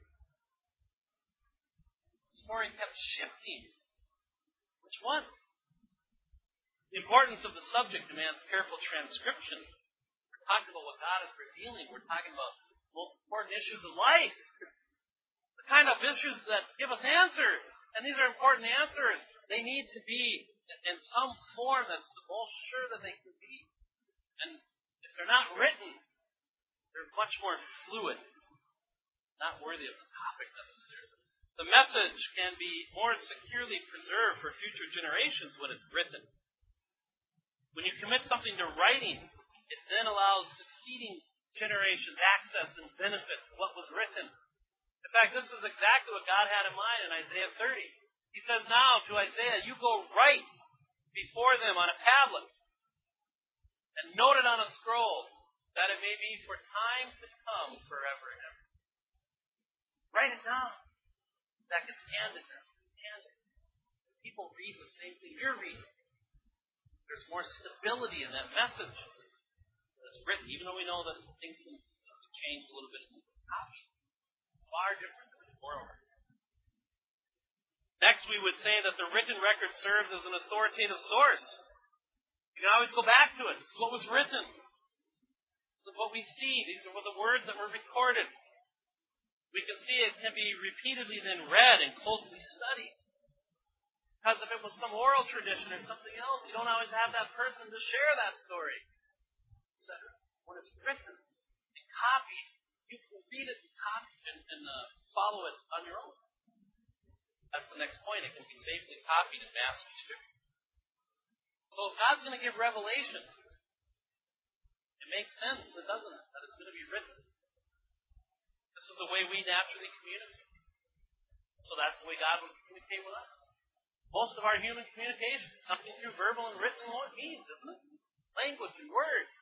the story kept shifting. Which one? The importance of the subject demands careful transcription. We're talking about what God is revealing. We're talking about the most important issues of life. The kind of issues that give us answers. And these are important answers. They need to be in some form that's the most sure that they can be. And if they're not written, they're much more fluid. Not worthy of the topic necessarily. The message can be more securely preserved for future generations when it's written. When you commit something to writing, it then allows succeeding generations access and benefit to what was written. In fact, this is exactly what God had in mind in Isaiah 30. He says now to Isaiah, you go write before them on a tablet and note it on a scroll, that it may be for time to come forever and ever. Write it down. That gets handed down. People read the same thing you're reading. There's more stability in that message that's written, even though we know that things can change a little bit in the copy. It's far different than the oral record. Next, we would say that the written record serves as an authoritative source. You can always go back to it. This is what was written. This is what we see. These are the words that were recorded. We can see it can be repeatedly then read and closely studied. Because if it was some oral tradition or something else, you don't always have that person to share that story, etc. When it's written and copied, you can read it and copy and follow it on your own. That's the next point. It can be safely copied and mass distributed. So if God's going to give revelation, it makes sense, doesn't it, that it's going to be written. This is the way we naturally communicate. So that's the way God will communicate with us. Most of our human communication is coming through verbal and written means, isn't it? Language and words.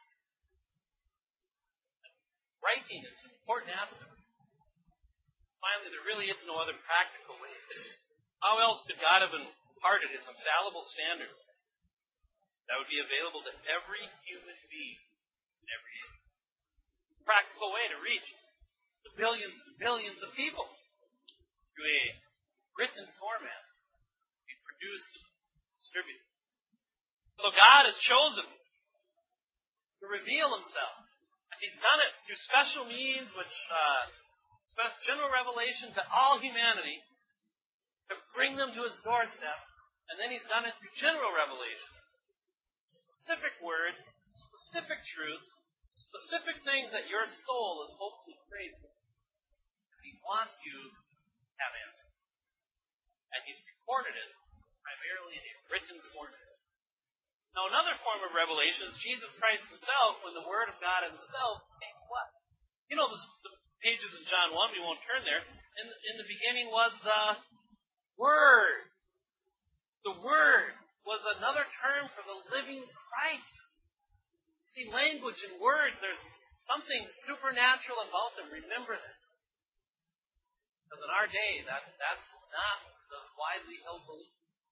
Writing is an important aspect. Finally, there really is no other practical way. How else could God have imparted His infallible standard that would be available to every human being in every age? It's a practical way to reach the billions and billions of people through a written format, be produced and distributed. So God has chosen to reveal Himself. He's done it through special means, which general revelation to all humanity, to bring them to His doorstep, and then He's done it through general revelation. Specific words, specific truths, specific things that your soul is hopefully craving. Because He wants you to have answers. And He's recorded it primarily in a written format. Now, another form of revelation is Jesus Christ Himself, when the Word of God Himself came what? You know, the pages in John 1, we won't turn there. In the beginning was the Word. The Word was another term for the living Christ. See, language and words, there's something supernatural about them. Remember that. Because in our day, that's not the widely held belief.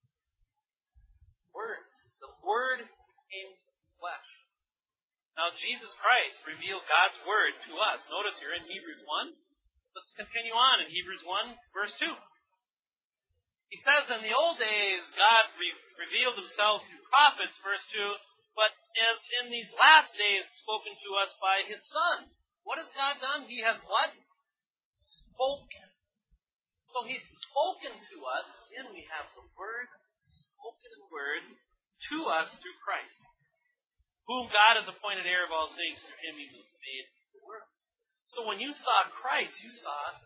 Words. The Word came flesh. Now, Jesus Christ revealed God's Word to us. Notice here in Hebrews 1. Let's continue on in Hebrews 1, verse 2. He says, in the old days, God revealed Himself through prophets, verse 2, but as in these last days spoken to us by His Son. What has God done? He has what? Spoken. So He's spoken to us. Again, we have the Word, spoken in words, to us through Christ, whom God has appointed heir of all things. Through Him He was made the world. So when you saw Christ, you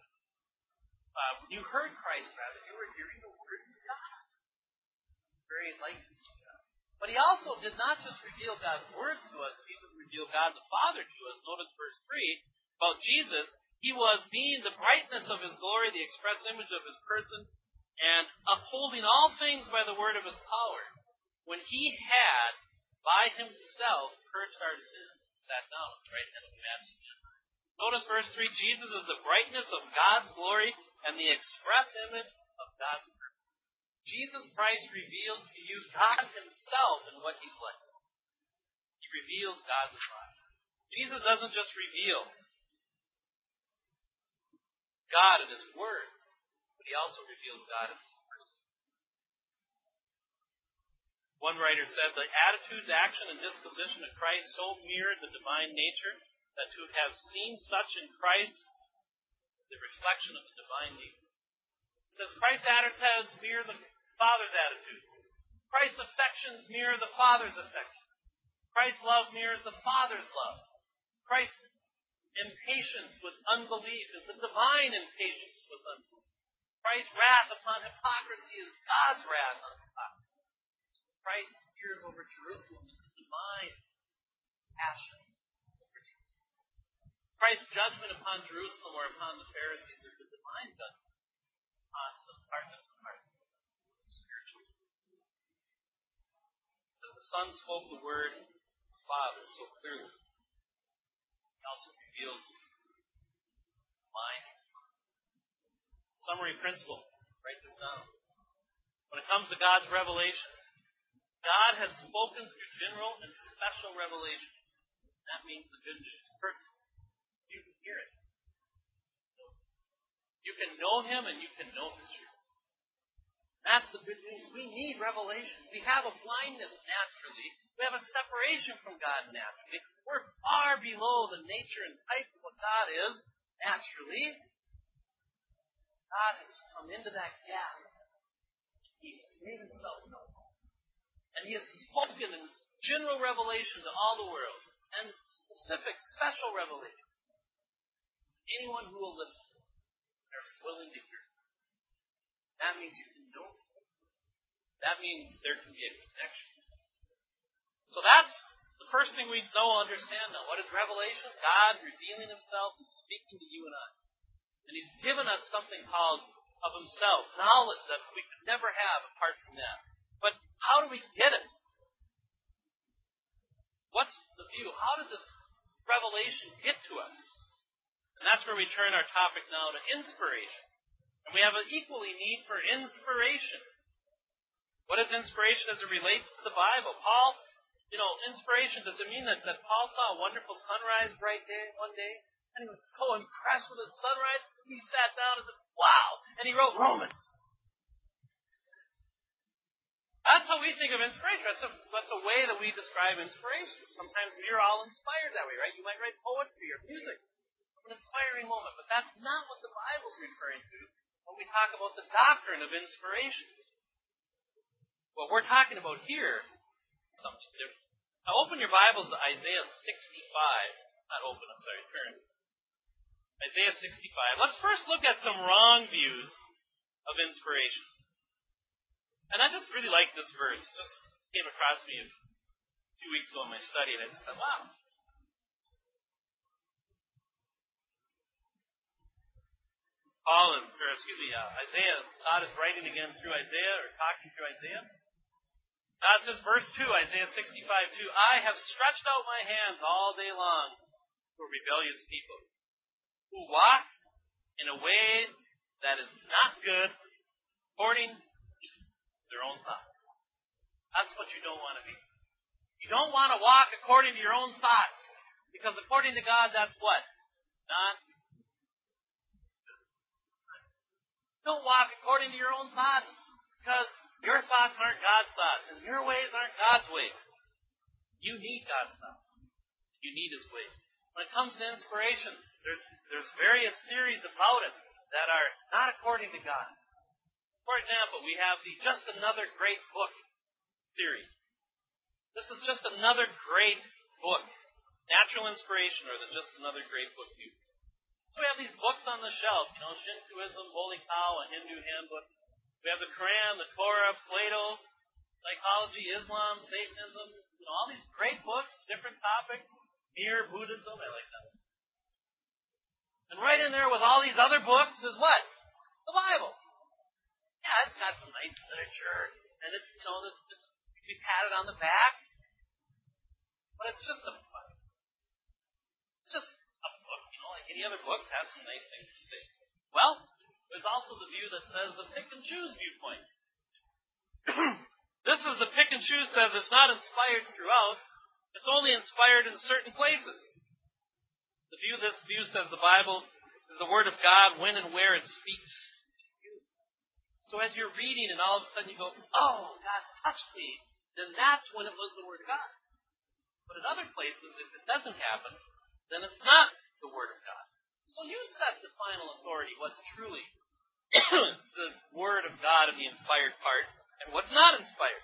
heard Christ, rather, you were hearing the words of God. Very likeness to God. But He also did not just reveal God's words to us. Jesus revealed God the Father to us. Notice verse 3 about Jesus. He was being the brightness of His glory, the express image of His person, and upholding all things by the word of His power. When He had, by Himself, purged our sins, sat down at the right hand of the Majesty. Notice verse 3, Jesus is the brightness of God's glory and the express image of God's person. Jesus Christ reveals to you God Himself and what He's like. He reveals God the Father. Jesus doesn't just reveal God in His words, but He also reveals God in His person. One writer said, the attitudes, action, and disposition of Christ so mirrored the divine nature that to have seen such in Christ is the reflection of the divine nature. It says Christ's attitudes mirror the Father's attitudes. Christ's affections mirror the Father's affection. Christ's love mirrors the Father's love. Christ's impatience with unbelief is the divine impatience with unbelief. Christ's wrath upon hypocrisy is God's wrath on hypocrisy. Christ's fears over Jerusalem is the divine passion over Jerusalem. Christ's judgment upon Jerusalem or upon the Pharisees is the divine judgment upon some hardness of heart, spiritual. As the Son spoke the word of the Father so clearly, He also reveals the mind. Summary principle. Write this down. When it comes to God's revelation, God has spoken through general and special revelation. That means the good news. Personal. So you can hear it. You can know Him and you can know His truth. That's the good news. We need revelation. We have a blindness naturally. We have a separation from God naturally. We're far below the nature and type of what God is naturally. God has come into that gap. He has made himself known. And he has spoken in general revelation to all the world. And specific, special revelation. Anyone who will listen or is willing to hear. That means you can know. That means there can be a connection. So that's the first thing we know and understand now. What is revelation? God revealing himself and speaking to you and I. And he's given us something called of himself, knowledge that we could never have apart from that. But how do we get it? What's the view? How does this revelation get to us? And that's where we turn our topic now to inspiration. And we have an equally need for inspiration. What is inspiration as it relates to the Bible? Paul, inspiration, does it mean that Paul saw a wonderful sunrise bright day one day? And he was so impressed with the sunrise, he sat down and said, wow! And he wrote Romans. That's how we think of inspiration. That's a way that we describe inspiration. Sometimes we're all inspired that way, right? You might write poetry or music. An inspiring moment. But that's not what the Bible's referring to when we talk about the doctrine of inspiration. What we're talking about here is something different. Now open your Bibles to Isaiah 65. Not open, I'm sorry, turn. Isaiah 65. Let's first look at some wrong views of inspiration. And I just really like this verse. It just came across me a few weeks ago in my study, and I just thought, wow. Isaiah, God is writing again through Isaiah, or talking through Isaiah. God says, verse 2, Isaiah 65:2, I have stretched out my hands all day long to a rebellious people, who walk in a way that is not good, according to their own thoughts. That's what you don't want to be. You don't want to walk according to your own thoughts, because according to God, that's what? Not good. Don't walk according to your own thoughts, because your thoughts aren't God's thoughts, and your ways aren't God's ways. You need God's thoughts. You need his ways. When it comes to inspiration, there's various theories about it that are not according to God. For example, we have the Just Another Great Book theory. This is just another great book. Natural inspiration, or the Just Another Great Book view. So we have these books on the shelf, Shintoism, Holy Cow, a Hindu handbook. We have the Quran, the Torah, Plato, psychology, Islam, Satanism, all these great books, different topics. Mere Buddhism, I like that. And right in there with all these other books is what? The Bible. Yeah, it's got some nice literature, and it's be patted on the back. But it's just a book. It's just a book, like any other book has some nice things to say. Well, there's also the view that says the pick and choose viewpoint. This is the pick and choose, says it's not inspired throughout. It's only inspired in certain places. This view says the Bible is the Word of God when and where it speaks to you. So as you're reading and all of a sudden you go, oh, God's touched me, then that's when it was the Word of God. But in other places, if it doesn't happen, then it's not the Word of God. So you set the final authority, what's truly the Word of God in the inspired part, and what's not inspired.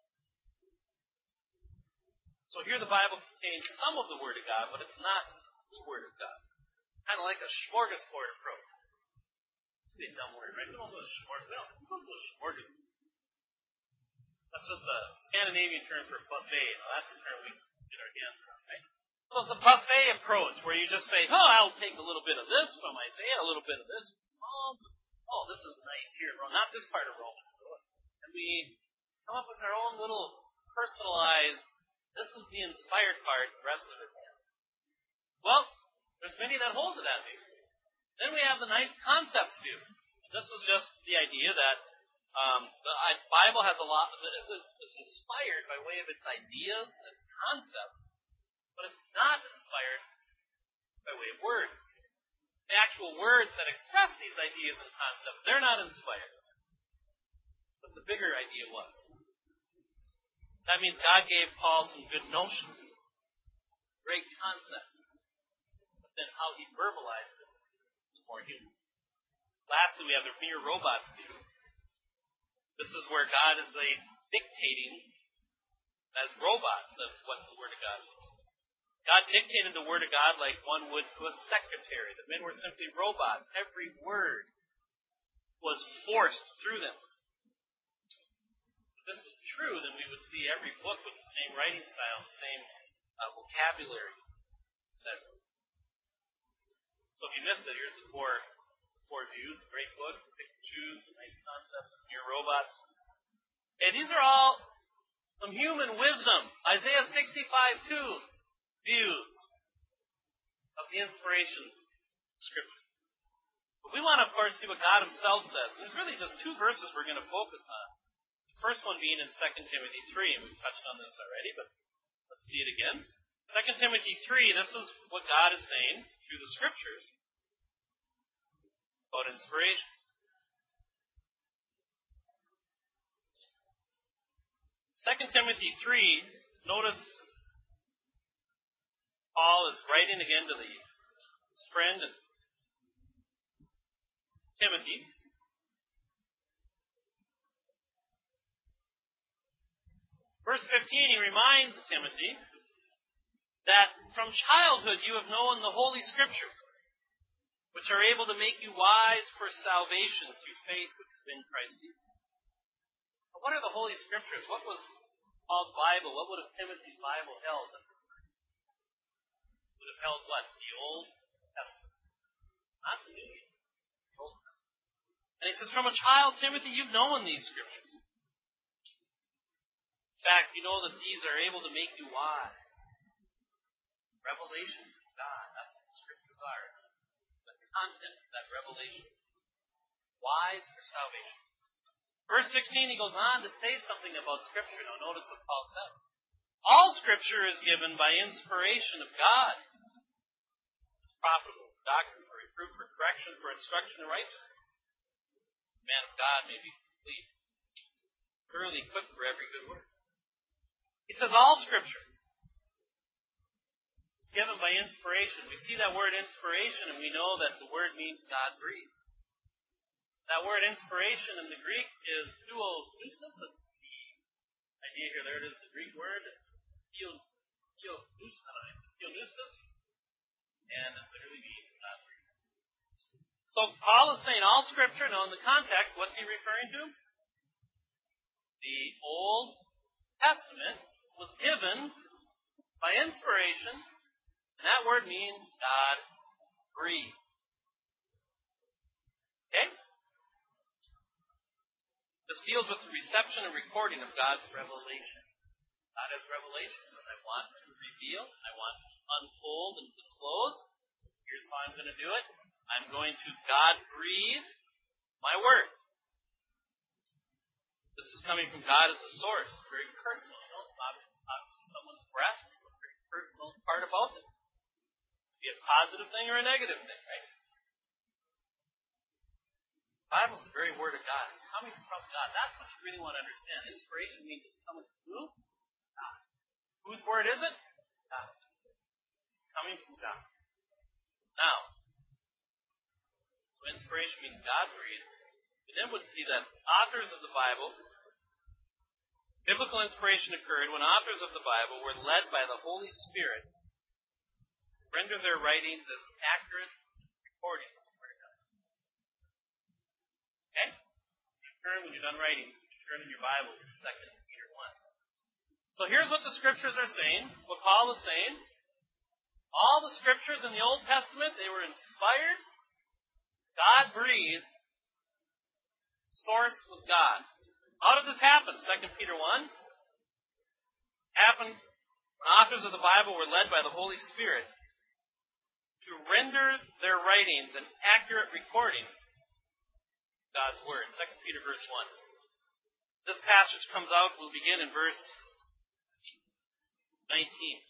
So here the Bible contains some of the Word of God, but it's not the Word of God. Kind of like a smorgasbord approach. It's a dumb word, right? We don't go to smorgasbord. That's just a Scandinavian term for buffet. That's the term we get our hands around, right? So it's the buffet approach, where you just say, I'll take a little bit of this from Isaiah, a little bit of this from Psalms. Oh, this is nice here. Not this part of Romans. And we come up with our own little personalized, this is the inspired part, the rest of it. Well, there's many that hold to that view. Then we have the nice concepts view. This is just the idea that the Bible has a lot is inspired by way of its ideas and its concepts, but it's not inspired by way of words. The actual words that express these ideas and concepts, they're not inspired. But the bigger idea was. That means God gave Paul some good notions, great concepts, but then how he verbalized it was more human. Lastly, we have the mere robots view. This is where God is dictating as robots of what the Word of God is. God dictated the Word of God like one would to a secretary. The men were simply robots. Every word was forced through them. If this was true, then we would see every book with the same writing style, the same vocabulary, etc. So if you missed it, here's the four views. Great book, pick and choose, nice concepts, mere robots. And these are all some human wisdom. Isaiah 65:2 views of the inspiration of Scripture. But we want to, of course, see what God Himself says. And there's really just two verses we're going to focus on. The first one being in 2 Timothy 3, and we've touched on this already, but let's see it again. 2 Timothy 3, this is what God is saying through the Scriptures about inspiration. 2 Timothy 3, notice Paul is writing again to his friend Timothy. Verse 15, he reminds Timothy that from childhood you have known the Holy Scriptures, which are able to make you wise for salvation through faith which is in Christ Jesus. But what are the Holy Scriptures? What was Paul's Bible? What would have Timothy's Bible held? Would have held what? The Old Testament. Not the New. The Old Testament. And he says, from a child, Timothy, you've known these Scriptures. In fact, you know that these are able to make you wise. Revelation from God. That's what the Scriptures are. The content of that revelation. Wise for salvation. Verse 16, he goes on to say something about Scripture. Now notice what Paul says. All Scripture is given by inspiration of God. It's profitable for doctrine, for reproof, for correction, for instruction in righteousness. The man of God may be complete, thoroughly equipped for every good work. He says all Scripture is given by inspiration. We see that word inspiration, and we know that the word means God breathed. That word inspiration in the Greek is theopneustos. It's the idea here. There it is, the Greek word. Theopneustos. And it literally means God breathed. So Paul is saying all Scripture. Now in the context, what's he referring to? The Old Testament was given by inspiration, and that word means God breathed. Okay? This deals with the reception and recording of God's revelation. God has revelation. Says, I want to reveal, I want to unfold and disclose. Here's how I'm going to do it. I'm going to God breathe my word. This is coming from God as a source. It's very personal. You know, obviously someone's breath is a very personal part about them. It could be a positive thing or a negative thing, right? The Bible is the very Word of God. It's coming from God. That's what you really want to understand. Inspiration means it's coming from who? God. Whose Word is it? God. It's coming from God. Now, so inspiration means God breathed. We then would see that authors of the Bible, biblical inspiration occurred when authors of the Bible were led by the Holy Spirit to render their writings as accurate recordings. Okay? When you're done writing, turn in your Bibles to 2 Peter 1. So here's what the Scriptures are saying, what Paul is saying. All the Scriptures in the Old Testament, they were inspired. God breathed. Source was God. How did this happen? 2 Peter 1. Happened when authors of the Bible were led by the Holy Spirit to render their writings an accurate recording God's Word. 2 Peter verse 1. This passage comes out, we'll begin in verse 19.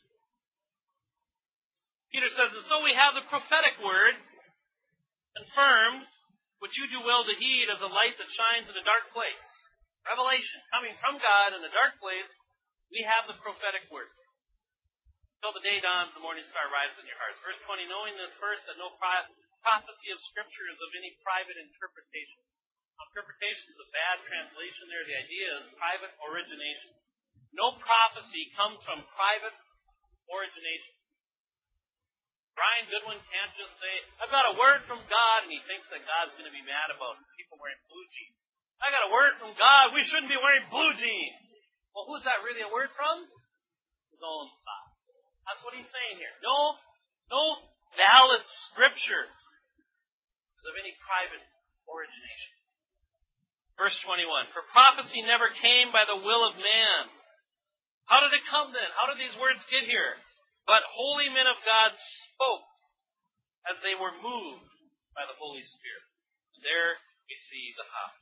Peter says, and so we have the prophetic word confirmed, which you do well to heed as a light that shines in a dark place, revelation coming from God in a dark place, we have the prophetic word. Till the day dawns, the morning star rises in your hearts. Verse 20, knowing this first, that no prophecy of Scripture is of any private interpretation. Interpretation is a bad translation there. The idea is private origination. No prophecy comes from private origination. Brian Goodwin can't just say, I've got a word from God, and he thinks that God's going to be mad about people wearing blue jeans. I got a word from God, we shouldn't be wearing blue jeans. Well, who's that really a word from? His own thoughts. That's what he's saying here. No valid Scripture is of any private origination. Verse 21, for prophecy never came by the will of man. How did it come then? How did these words get here? But holy men of God spoke as they were moved by the Holy Spirit. There we see the how.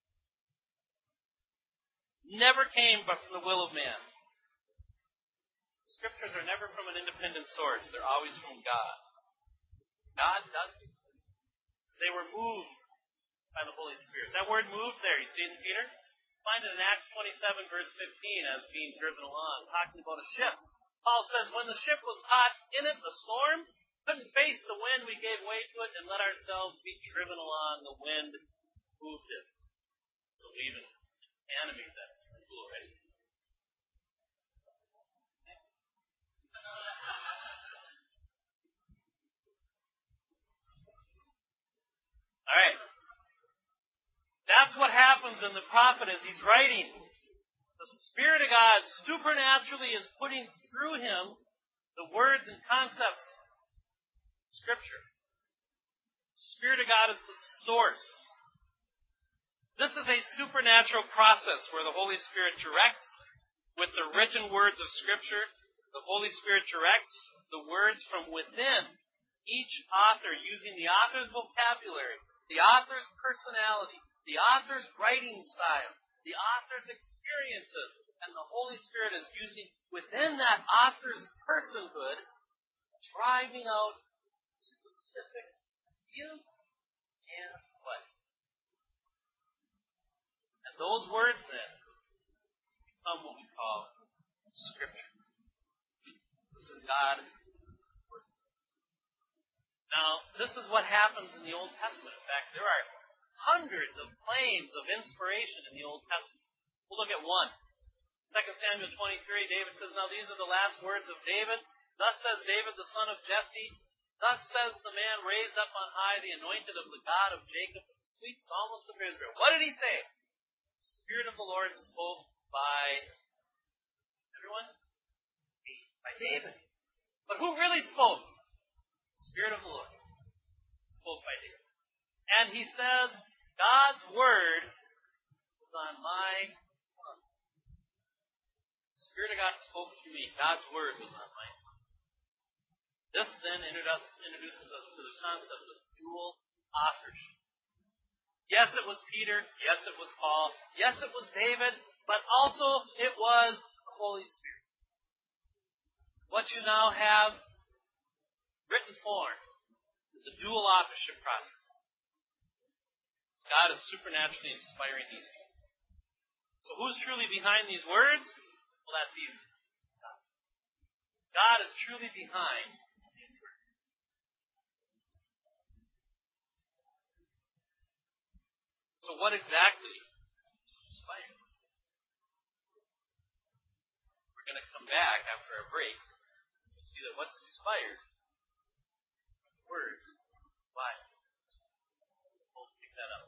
Never came but from the will of man. Scriptures are never from an independent source. They're always from God. God does it. They were moved by the Holy Spirit. That word moved there, you see it in Peter? Find it in Acts 27, verse 15, as being driven along, talking about a ship. Paul says, when the ship was caught in it, the storm, couldn't face the wind, we gave way to it and let ourselves be driven along. The wind moved it. So we even animate that school already. All right. That's what happens in the prophet as he's writing. The Spirit of God supernaturally is putting through him the words and concepts of Scripture. The Spirit of God is the source. This is a supernatural process where the Holy Spirit directs with the written words of Scripture. The Holy Spirit directs the words from within each author using the author's vocabulary, the author's personality, the author's writing style, the author's experiences, and the Holy Spirit is using within that author's personhood, driving out specific views and what? And those words then become what we call Scripture. This is God. Now, this is what happens in the Old Testament. In fact, there are hundreds of claims of inspiration in the Old Testament. We'll look at one. 2 Samuel 23, David says, now these are the last words of David. Thus says David, the son of Jesse. Thus says the man raised up on high, the anointed of the God of Jacob, the sweet psalmist of Israel. What did he say? The Spirit of the Lord spoke by everyone? By David. But who really spoke? The Spirit of the Lord spoke by David. And he says, God's word was on my tongue. The Spirit of God spoke to me. God's word was on my tongue. This then introduces us to the concept of dual authorship. Yes, it was Peter. Yes, it was Paul. Yes, it was David. But also it was the Holy Spirit. What you now have written form is a dual authorship process. God is supernaturally inspiring these people. So who's truly behind these words? Well, that's easy. It's God. God is truly behind these words. So what exactly is inspired? We're going to come back after a break and see that what's inspired are words. Why? We'll pick that up.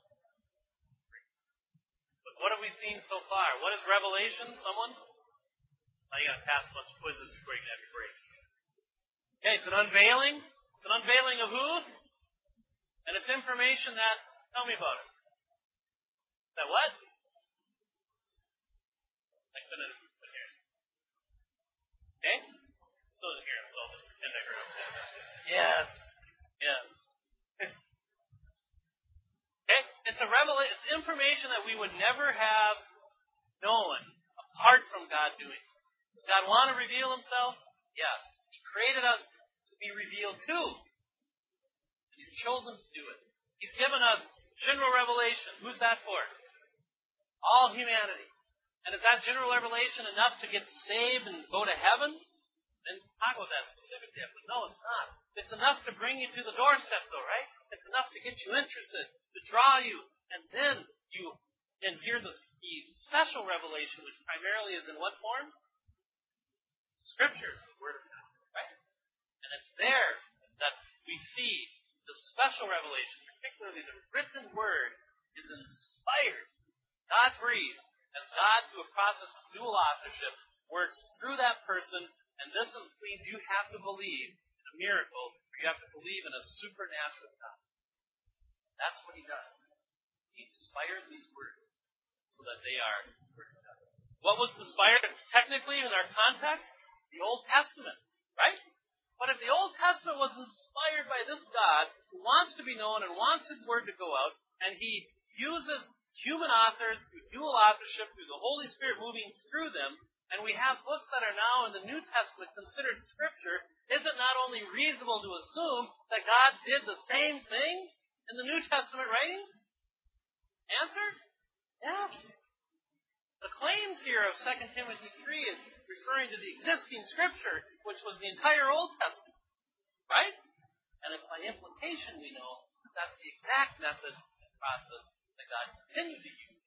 What have we seen so far? What is Revelation? Someone? Now you got to pass a bunch of quizzes before you can have your breaks. Okay, it's an unveiling. It's an unveiling of who? And it's information that, tell me about it. Is that what? I couldn't hear. Okay? Still didn't hear him, so I'll just pretend I heard him. Yes. Yes. It's a revelation. It's information that we would never have known apart from God doing it. Does God want to reveal Himself? Yes. He created us to be revealed to. And He's chosen to do it. He's given us general revelation. Who's that for? all humanity. And is that general revelation enough to get saved and go to heaven? Then talk about that specifically. But no, it's not. It's enough to bring you to the doorstep, though, right? It's enough to get you interested, to draw you, and then you can hear the special revelation, which primarily is in what form? Scriptures, the Word of God, right? And it's there that we see the special revelation, particularly the written Word, is inspired, God-breathed, as God, through a process of dual authorship, works through that person, and this means you have to believe in a miracle, or you have to believe in a supernatural God. That's what He does. He inspires these words so that they are Word of God. What was inspired technically in our context? The Old Testament, right? But if the Old Testament was inspired by this God who wants to be known and wants His Word to go out, and He uses human authors through dual authorship, through the Holy Spirit moving through them, and we have books that are now in the New Testament considered Scripture, is it not only reasonable to assume that God did the same thing in the New Testament writings? Answer? Yes. The claims here of 2 Timothy 3 is referring to the existing Scripture, which was the entire Old Testament. Right? And it's by implication we know that that's the exact method and process that God continued to use.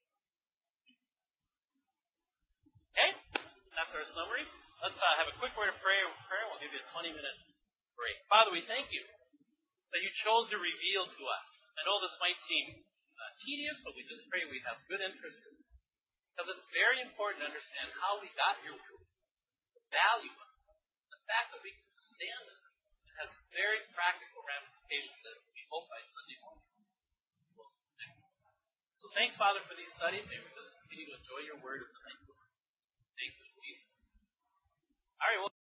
Okay? That's our summary. Let's have a quick word of prayer. We'll give you a 20-minute break. Father, we thank you that you chose to reveal to us. I know this might seem tedious, but we just pray we have good interest in it. Because it's very important to understand how we got your word, the value of it, the fact that we can stand it. It has very practical ramifications that we hope by Sunday morning will connect us. So thanks, Father, for these studies. May we just continue to enjoy your word. Thank you, Jesus. All right, well.